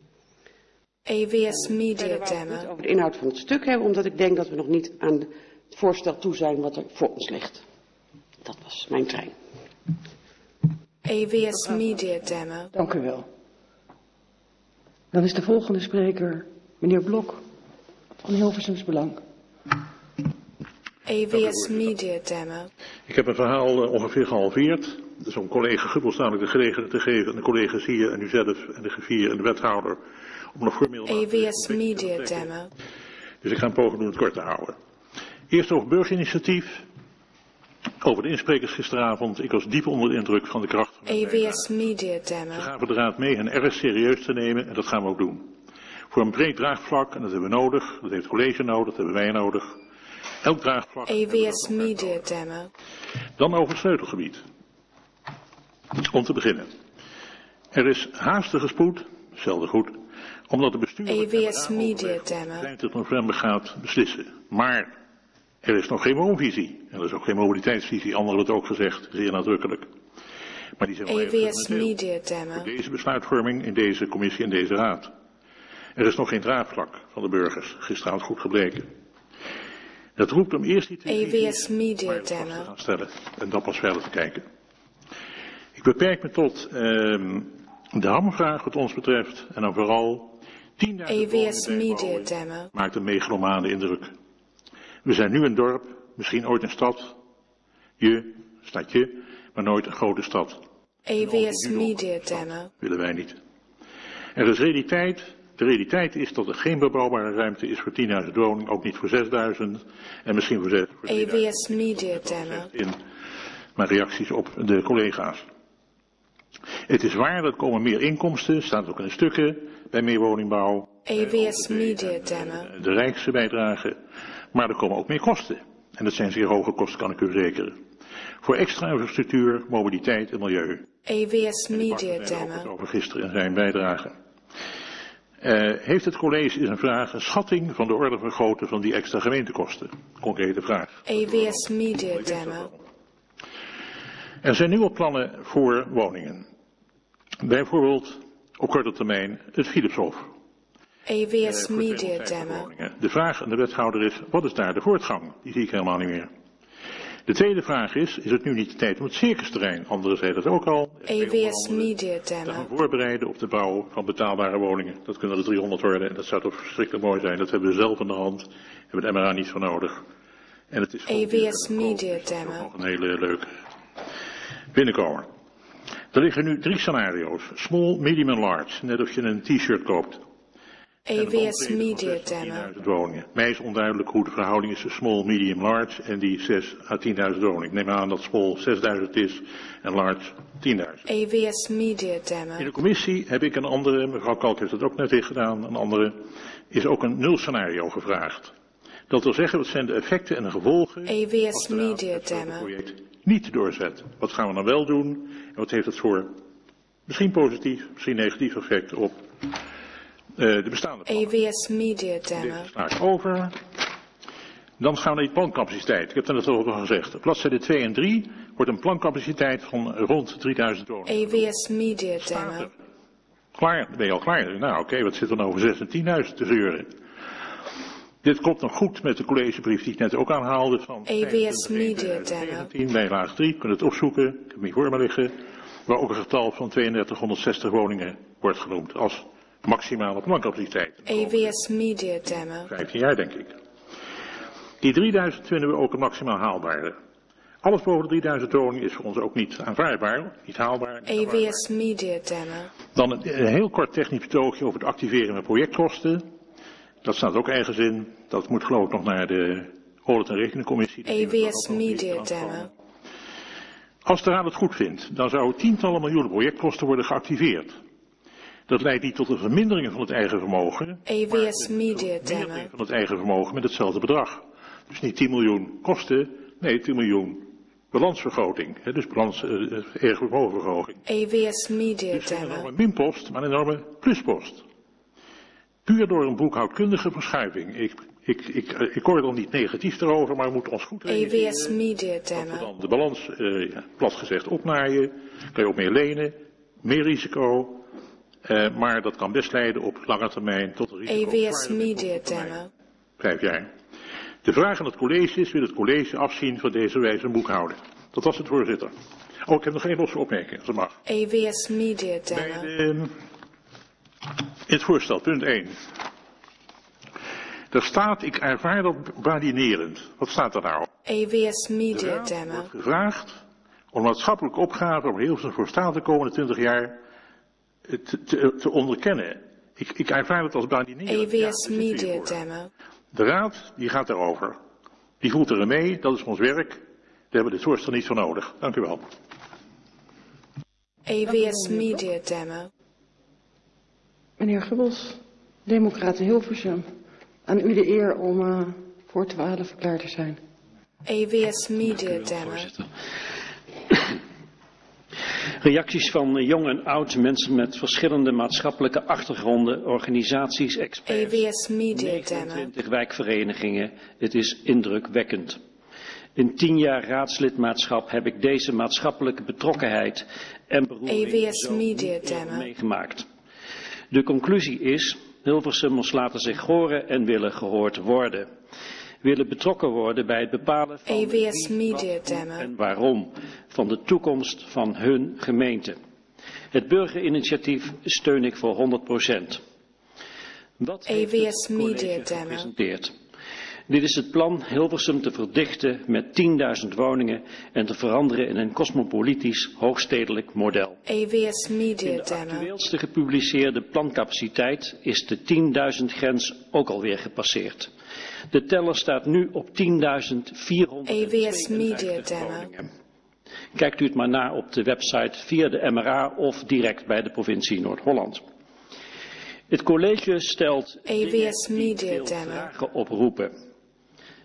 AWS Media Verder wou ik het niet Demo. over de inhoud van het stuk hebben, omdat ik denk dat we nog niet aan het voorstel toe zijn wat er voor ons ligt. Dat was mijn trein. AWS Media Demo. Dank u wel. Dan is de volgende spreker meneer Blok van Hilversums Belang. AWS Media Demo. Ik heb een verhaal ongeveer gehalveerd. Dus om collega Gubbels namelijk de gelegenheid te geven aan de collega's hier en u zelf en de griffier en de wethouder om nog formeel... AWS Media Demo. Dus ik ga een poging doen het kort te houden. Eerst over burgerinitiatief. Over de insprekers gisteravond. Ik was diep onder de indruk van de kracht van hun bijdrage. AWS Media Demo. Ze gaven de raad mee hen erg serieus te nemen en dat gaan we ook doen. Voor een breed draagvlak, en dat hebben we nodig, dat heeft het college nodig, dat hebben wij nodig. Elk draagvlak. AWS Media Demo. Dan over het sleutelgebied. Om te beginnen. Er is haastige spoed, zelden goed, omdat de bestuurder AWS Media Demo. 25 november gaat beslissen. Maar er is nog geen woonvisie. En er is ook geen mobiliteitsvisie, anderen hebben het ook gezegd, zeer nadrukkelijk. Maar die zijn wel even AWS fundamenteel Media Demo. voor deze besluitvorming in deze commissie en deze raad. Er is nog geen draagvlak van de burgers, gisteravond goed gebleken. Dat roept om eerst die AWS Media vast te Demo. gaan stellen en dan pas verder te kijken. Ik beperk me tot de hamvraag wat ons betreft en dan vooral 10.000 AWS Media Demo. maakt een megalomane indruk. We zijn nu een dorp, misschien ooit een stad, stadje, maar nooit een grote stad. AWS Media Demo. Willen wij niet. Er is realiteit. De realiteit is dat er geen bebouwbare ruimte is voor 10.000 woningen, ook niet voor 6.000 en misschien voor 6.000. AWS Media Demo. In mijn reacties op de collega's. Het is waar, dat komen meer inkomsten, staat ook in de stukken, bij meer woningbouw. AWS Media Demo. De rijkste bijdrage, maar er komen ook meer kosten. En dat zijn zeer hoge kosten, kan ik u verzekeren. Voor extra infrastructuur, mobiliteit en milieu. AVS Media Demo. Over gisteren in zijn bijdrage. Heeft het college in een vraag een schatting van de orde van grootte van die extra gemeentekosten? Concrete vraag. AVS Media Demo. Er zijn nieuwe plannen voor woningen. Bijvoorbeeld op korte termijn het Philipshof. AVS Media Demo. De vraag aan de wethouder is, wat is daar de voortgang? Die zie ik helemaal niet meer. De tweede vraag is het nu niet de tijd om het circusterrein? Anderen zeiden dat ook al. AVS Media Demo. Voorbereiden op de bouw van betaalbare woningen. Dat kunnen er 300 worden en dat zou toch verschrikkelijk mooi zijn. Dat hebben we zelf in de hand. Hebben we de MRA niet voor nodig. En het is AVS Media Demo. Nog een hele leuke binnenkomer. Er liggen nu 3 scenario's. Small, medium en large. Net of je een t-shirt koopt. AVS Media Demo. 10.000 woningen. Mij is onduidelijk hoe de verhouding is tussen small, medium, large en die 6 à 10.000 woningen. Ik neem aan dat small 6.000 is en large 10.000. AVS Media Demo. In de commissie heb ik een andere, mevrouw Kalk heeft dat ook net weer gedaan, een andere, is ook een nulscenario gevraagd. Dat wil zeggen, wat zijn de effecten en de gevolgen AVS Media Demo. project niet doorzet. Wat gaan we dan wel doen en wat heeft het voor misschien positief, misschien negatief effect op de bestaande plannen. AVS Media Demo. Dit sla ik over. Dan gaan we naar die plancapaciteit. Ik heb er net over gezegd. Op bladzijde 2 en 3 wordt een plancapaciteit van rond 3000 woningen. AVS Media Demo. Klaar? Ben je al klaar? Nou oké, wat zit er nou over 6.000 en 10.000 te zeuren? Dit klopt nog goed met de collegebrief die ik net ook aanhaalde. Van AVS Media Demo. 10 bij laag 3, kunt het opzoeken. Ik heb hem hier voor me liggen. Waar ook een getal van 3260 woningen wordt genoemd als maximale plancapaciteit. AVS Media Demo. 15 jaar denk ik. Die 3000 vinden we ook een maximaal haalbare. Alles boven de 3000 woningen is voor ons ook niet aanvaardbaar, niet haalbaar. AVS Media Demo. Dan een heel kort technisch betoogje over het activeren van projectkosten. Dat staat ook ergens in. Dat moet geloof ik nog naar de Audit- en Rekeningencommissie. AVS Media Demo. Als de raad het goed vindt, dan zouden tientallen miljoenen projectkosten worden geactiveerd. Dat leidt niet tot een vermindering van het eigen vermogen, AVS Media Demo. van het eigen vermogen met hetzelfde bedrag. Dus niet 10 miljoen kosten, nee 10 miljoen balansvergroting. Dus eigen vermogenverhoging. AVS Media Dus een Demo. enorme minpost, maar een enorme pluspost. Puur door een boekhoudkundige verschuiving. Ik hoor er niet negatief erover, maar we moeten ons goed realiseren. AVS Media Dat we Demo. dan de balans, plat gezegd, opnaaien. Kan je ook meer lenen, meer risico. Maar dat kan best leiden op lange termijn tot een risico. AVS Media Demo. 5 jaar. De vraag aan het college is, wil het college afzien van deze wijze van boekhouden? Dat was het, voorzitter. Oh, ik heb nog één losse opmerking, als dat mag. AVS Media Demo. In het voorstel, punt 1. Er staat, ik ervaar dat badinerend. Wat staat er nou? AVS Media Er Demo. wordt gevraagd om maatschappelijke opgave om Hilversum voor staat de komende 20 jaar te onderkennen. Ik ervaar het als badinerend. AVS Media Demo. De raad, die gaat daarover. Die voelt erin mee, dat is ons werk. Daar hebben we dit voorstel niet voor nodig. Dank u wel. AVS Media Demo. Meneer Gubbels, Democraten Hilversum. Aan u de eer om voor 12 verklaard te zijn. AVS Media Demo. Reacties van jong en oud, mensen met verschillende maatschappelijke achtergronden, organisaties, experts, AVS Media 29 wijkverenigingen. Het is indrukwekkend. In 10 jaar raadslidmaatschap heb ik deze maatschappelijke betrokkenheid en beroering AVS zo Media niet eerder Demo. meegemaakt. De conclusie is, Hilversummers laten zich horen en willen gehoord worden. Willen betrokken worden bij het bepalen van AVS wie, Media wat, hoe Demo. en waarom van de toekomst van hun gemeente. Het burgerinitiatief steun ik voor 100%. Wat heeft het AVS Media college Demo. gepresenteerd? Dit is het plan Hilversum te verdichten met 10.000 woningen en te veranderen in een cosmopolitisch hoogstedelijk model. AVS In Media de Demo. actueelste gepubliceerde plancapaciteit is de 10.000 grens ook alweer gepasseerd. De teller staat nu op 10.452 AVS Media Demo. woningen. Kijkt u het maar na op de website via de MRA of direct bij de provincie Noord-Holland. Het college stelt AVS Media veel Demo. vragen oproepen.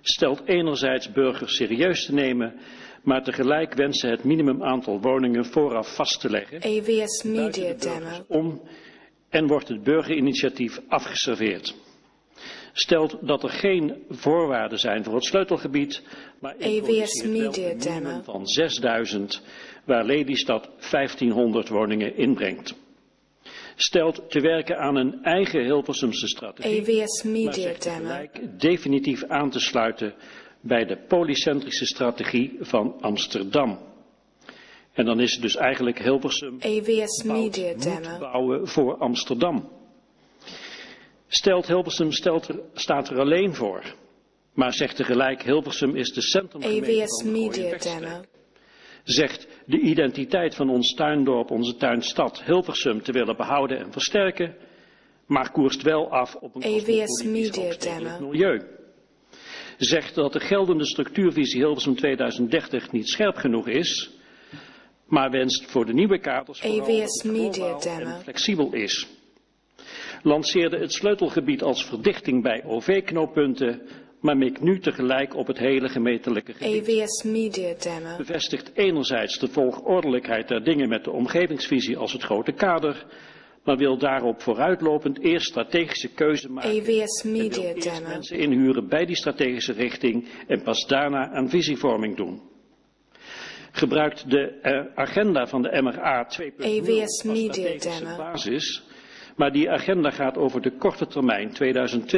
stelt enerzijds burgers serieus te nemen, maar tegelijk wenst ze het minimumaantal woningen vooraf vast te leggen. AVS Media Demo. Om en wordt het burgerinitiatief afgeserveerd. Stelt dat er geen voorwaarden zijn voor het sleutelgebied, maar AVS Media een minimum Demo. van 6000, waar Lelystad 1500 woningen inbrengt. Stelt te werken aan een eigen Hilversumse strategie, AVS maar Media zegt Demo. tegelijk definitief aan te sluiten bij de polycentrische strategie van Amsterdam. En dan is het dus eigenlijk Hilversum AVS Media moet Demo. bouwen voor Amsterdam. Stelt Hilversum staat er alleen voor, maar zegt tegelijk Hilversum is de centrumgemeente AVS van de Media Gooienveststreek. Demo. Zegt de identiteit van ons tuindorp, onze tuinstad Hilversum te willen behouden en versterken, maar koerst wel af op een AVS cosmopolitisch Media hoogstedelijk Demo. milieu. Zegt dat de geldende structuurvisie Hilversum 2030 niet scherp genoeg is, maar wenst voor de nieuwe kaders vooral dat AVS het Media globaal Demo. en flexibel is. Lanceerde het sleutelgebied als verdichting bij OV-knooppunten, maar mikt nu tegelijk op het hele gemeentelijke gebied. AVS Media Demo. Bevestigt enerzijds de volgordelijkheid der dingen met de omgevingsvisie als het grote kader, maar wil daarop vooruitlopend eerst strategische keuze maken AVS en wil Media eerst Demo. mensen inhuren bij die strategische richting en pas daarna aan visievorming doen. Gebruikt de agenda van de MRA 2.0 AVS als Media strategische Demo. basis, maar die agenda gaat over de korte termijn 2020-2024,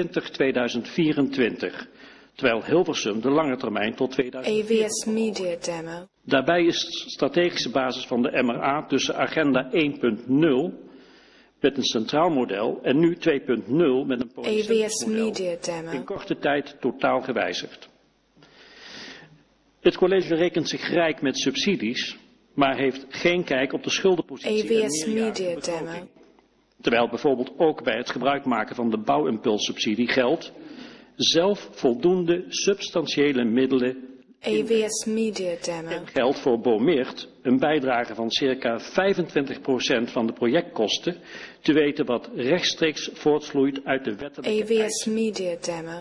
terwijl Hilversum de lange termijn tot 2040. AVS Media Demo. Daarbij is de strategische basis van de MRA tussen agenda 1.0 met een centraal model en nu 2.0 met een polycentrisch AVS model Media in Demo. korte tijd totaal gewijzigd. Het college rekent zich rijk met subsidies, maar heeft geen kijk op de schuldenpositie en AVS meerjarige Media begroting. Demo. Terwijl bijvoorbeeld ook bij het gebruik maken van de bouwimpulssubsidie geldt zelf voldoende substantiële middelen AVS Media Demo. en geldt voor Bomeert een bijdrage van circa 25% van de projectkosten, te weten wat rechtstreeks voortvloeit uit de wettelijke AVS eisen. Media Demo.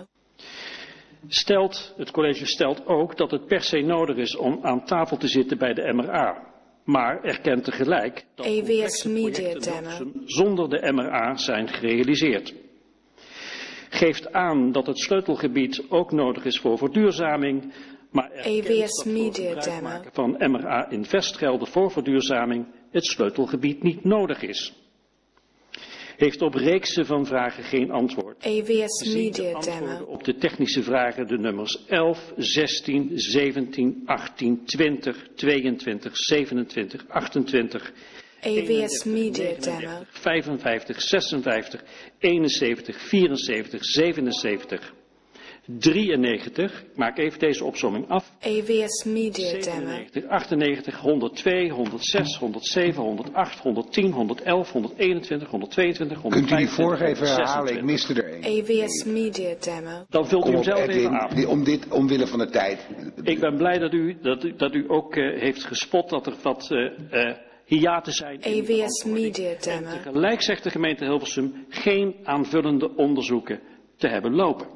Het college stelt ook dat het per se nodig is om aan tafel te zitten bij de MRA, maar erkent tegelijk dat AVS complexe Media projecten Demo. Hilversum zonder de MRA zijn gerealiseerd. Geeft aan dat het sleutelgebied ook nodig is voor verduurzaming, maar erkent AVS dat voor het Media gebruik Demo. maken van MRA investgelden voor verduurzaming het sleutelgebied niet nodig is. Heeft op reeksen van vragen geen antwoord. AVS Zien de Media antwoorden Demo. op de technische vragen de nummers 11, 16, 17, 18, 20, 22, 27, 28, AVS Media Demo. 55, 56, 71, 74, 77, 93, ik maak even deze opsomming af, AVS Media Demo. 97, 98, 102, 106, 107, 108, 110, 111, 121, 122, 125, Kunt u die vorige even herhalen? Ik 126. miste er één. AVS Media Demo. Dan vult u Kom hem op, zelf even Edwin, aan. omwille van de tijd. Ik ben blij dat u ook heeft gespot dat er wat hiaten zijn. in de AVS beantwoording. Media En Demo. tegelijk zegt de gemeente Hilversum geen aanvullende onderzoeken te hebben lopen.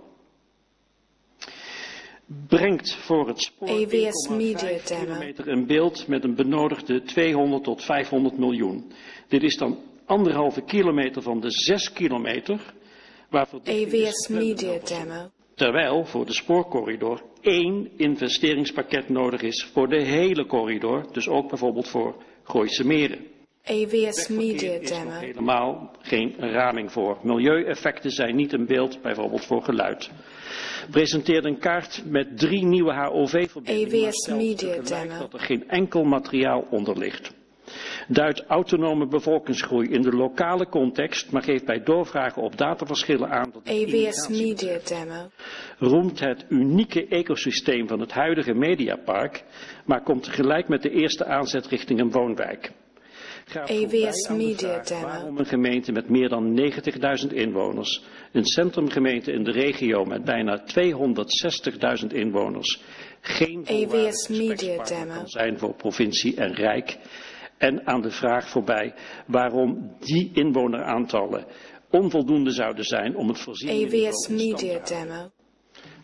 Brengt voor het spoor AVS 1,5 Media Demo. kilometer in beeld met een benodigde 200 tot 500 miljoen. Dit is dan 1,5 kilometer van de 6 kilometer waar verdichting is AVS gepland in Media Hilversum. Demo. Terwijl voor de spoorcorridor 1 investeringspakket nodig is voor de hele corridor, dus ook bijvoorbeeld voor Gooise Meren. AVS Media Er is nog Demo. helemaal geen raming voor. Milieueffecten zijn niet in beeld, bijvoorbeeld voor geluid. Presenteert een kaart met 3 nieuwe HOV-verbindingen, maar AVS stelt Media tegelijk Demo. dat er geen enkel materiaal onder ligt. Duidt autonome bevolkingsgroei in de lokale context, maar geeft bij doorvragen op dataverschillen aan dat het AVS immigratie Media betreft. Demo. Roemt het unieke ecosysteem van het huidige Mediapark, maar komt tegelijk met de eerste aanzet richting een woonwijk. Gaat AVS voorbij aan de Media vraag Demo. waarom een gemeente met meer dan 90.000 inwoners, een centrumgemeente in de regio met bijna 260.000 inwoners, geen volwaardige AVS Media gesprekspartner Demo. kan zijn voor provincie en rijk. En aan de vraag voorbij waarom die inwoneraantallen onvoldoende zouden zijn om het voorzien AVS Media Demo.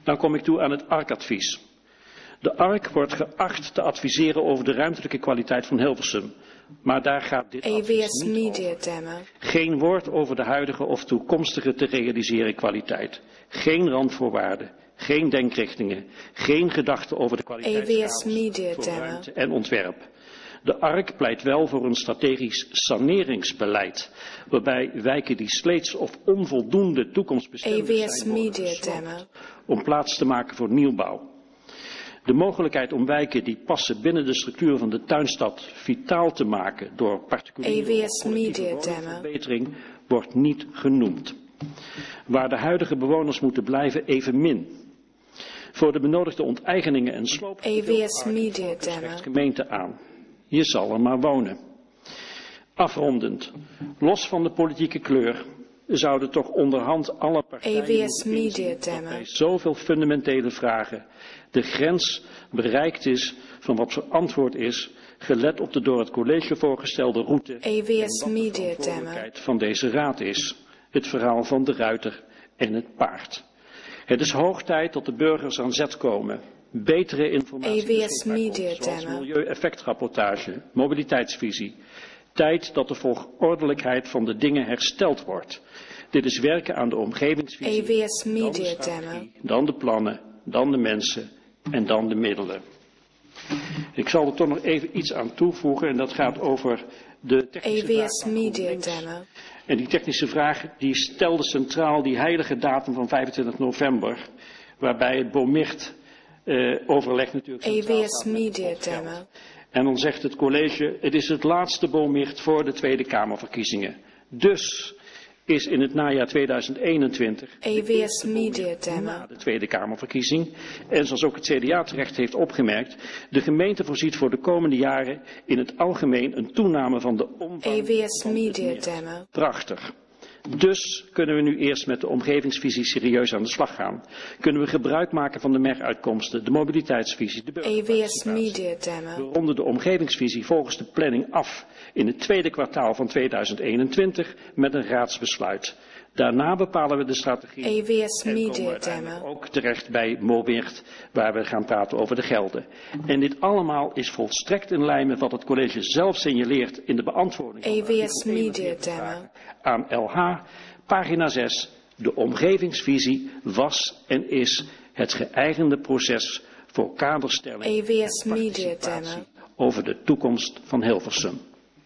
Dan kom ik toe aan het ARC-advies. De ARC wordt geacht te adviseren over de ruimtelijke kwaliteit van Hilversum. Maar daar gaat dit advies niet over. Geen woord over de huidige of toekomstige te realiseren kwaliteit. Geen randvoorwaarden. Geen denkrichtingen. Geen gedachten over de kwaliteit voor ruimte en ontwerp. De ARC pleit wel voor een strategisch saneringsbeleid, waarbij wijken die slechts of onvoldoende toekomstbestendig zijn worden om plaats te maken voor nieuwbouw. De mogelijkheid om wijken die passen binnen de structuur van de tuinstad vitaal te maken door particuliere verbetering wordt niet genoemd. Waar de huidige bewoners moeten blijven evenmin. Voor de benodigde onteigeningen en sloop trekt gemeente aan. Je zal er maar wonen. Afrondend, los van de politieke kleur, zouden toch onderhand alle partijen bij zoveel fundamentele vragen de grens bereikt is van wat verantwoord is, gelet op de door het college voorgestelde route en wat de verantwoordelijkheid van deze raad is. Het verhaal van de ruiter en het paard. Het is hoog tijd dat de burgers aan zet komen. Betere informatie, zoals milieueffectrapportage, mobiliteitsvisie. Tijd dat de volgordelijkheid van de dingen hersteld wordt. Dit is werken aan de omgevingsvisie, dan de strategie, dan de plannen, dan de mensen en dan de middelen. Ik zal er toch nog even iets aan toevoegen en dat gaat over de technische vraag. En die technische vraag die stelde centraal die heilige datum van 25 november, waarbij het BOMIRT overleg natuurlijk centraal. En dan zegt het college, het is het laatste BOMIRT voor de Tweede Kamerverkiezingen. Dus is in het najaar 2021 na de Tweede Kamerverkiezing. En zoals ook het CDA terecht heeft opgemerkt, de gemeente voorziet voor de komende jaren in het algemeen een toename van de omvang. Prachtig. Dus kunnen we nu eerst met de omgevingsvisie serieus aan de slag gaan. Kunnen we gebruik maken van de MER-uitkomsten, de mobiliteitsvisie, de burgerparticipatie. We ronden de omgevingsvisie volgens de planning af in het tweede kwartaal van 2021 met een raadsbesluit. Daarna bepalen we de strategie en komen we uiteindelijk ook terecht bij MOBIRT, waar we gaan praten over de gelden. En dit allemaal is volstrekt in lijn met wat het college zelf signaleert in de beantwoording aan LH, pagina 6. De omgevingsvisie was en is het geëigende proces voor kaderstelling en participatie over de toekomst van Hilversum.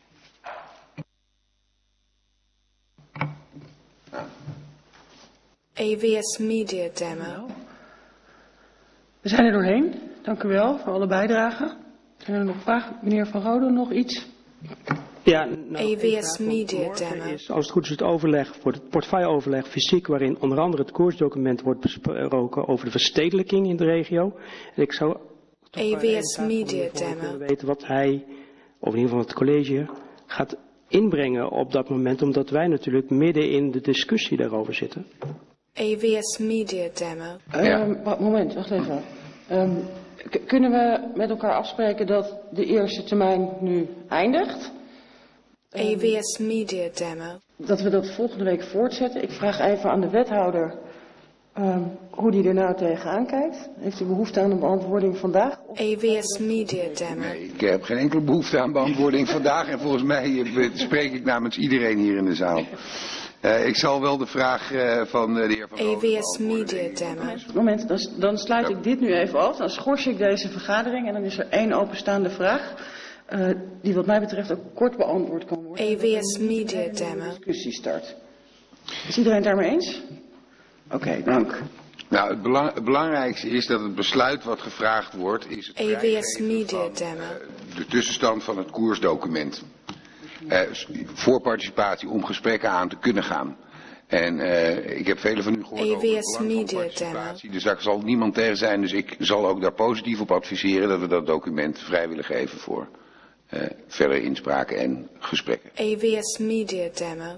AVS Media Demo. We zijn er doorheen. Dank u wel voor alle bijdragen. Zijn er nog vragen? Meneer Van Rode, nog iets? Ja, AVS Media Demo. Als het goed is het overleg, voor het portefeuilleoverleg fysiek, waarin onder andere het koersdocument wordt besproken over de verstedelijking in de regio. En ik zou AVS Media Demo willen weten wat hij, of in ieder geval het college, gaat inbrengen op dat moment, omdat wij natuurlijk midden in de discussie daarover zitten. AVS Media Demo. Moment, wacht even. Kunnen we met elkaar afspreken dat de eerste termijn nu eindigt? AVS Media Demo. Dat we dat volgende week voortzetten. Ik vraag even aan de wethouder hoe die er nou tegenaan kijkt. Heeft u behoefte aan een beantwoording vandaag? AVS Media Demo. Nee, ik heb geen enkele behoefte aan beantwoording vandaag. En volgens mij spreek ik namens iedereen hier in de zaal. Ik zal wel de vraag van de heer Van Rode AVS Media Demo. Moment, dan sluit ik dit nu even af. Dan schors ik deze vergadering en dan is er één openstaande vraag. Die wat mij betreft ook kort beantwoord kan worden. AVS Media Demo. De discussie start. Is iedereen het daarmee eens? Oké, dank. Nou, het belangrijkste is dat het besluit wat gevraagd wordt, is het AVS Media Demo. De tussenstand van het koersdocument. Voor participatie om gesprekken aan te kunnen gaan. En ik heb velen van u gehoord over het belang van participatie. Dus daar zal niemand tegen zijn. Dus ik zal ook daar positief op adviseren dat we dat document vrij willen geven voor verdere inspraken en gesprekken. AVS Media Demo.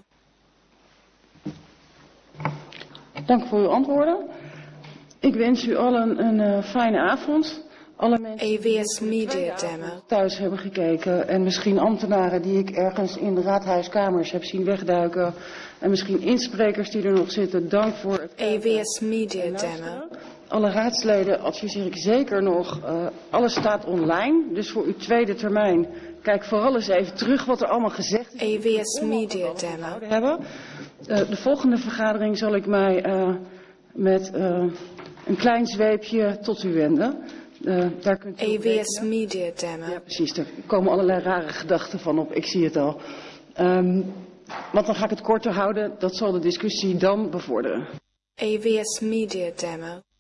Dank voor uw antwoorden. Ik wens u allen een fijne avond. Alle mensen AVS Media Demo thuis hebben gekeken en misschien ambtenaren die ik ergens in de raadhuiskamers heb zien wegduiken en misschien insprekers die er nog zitten. Dank voor het AVS Media Demo. alle raadsleden adviseer ik zeker nog, alles staat online. Dus voor uw tweede termijn, kijk vooral eens even terug wat er allemaal gezegd is. AWS Media Demo. Hebben. De volgende vergadering zal ik mij met een klein zweepje tot u wenden. Daar kunt u AWS Media Demo. Ja, precies. Er komen allerlei rare gedachten van op. Ik zie het al. Want dan ga ik het korter houden. Dat zal de discussie dan bevorderen. AWS Media Demo.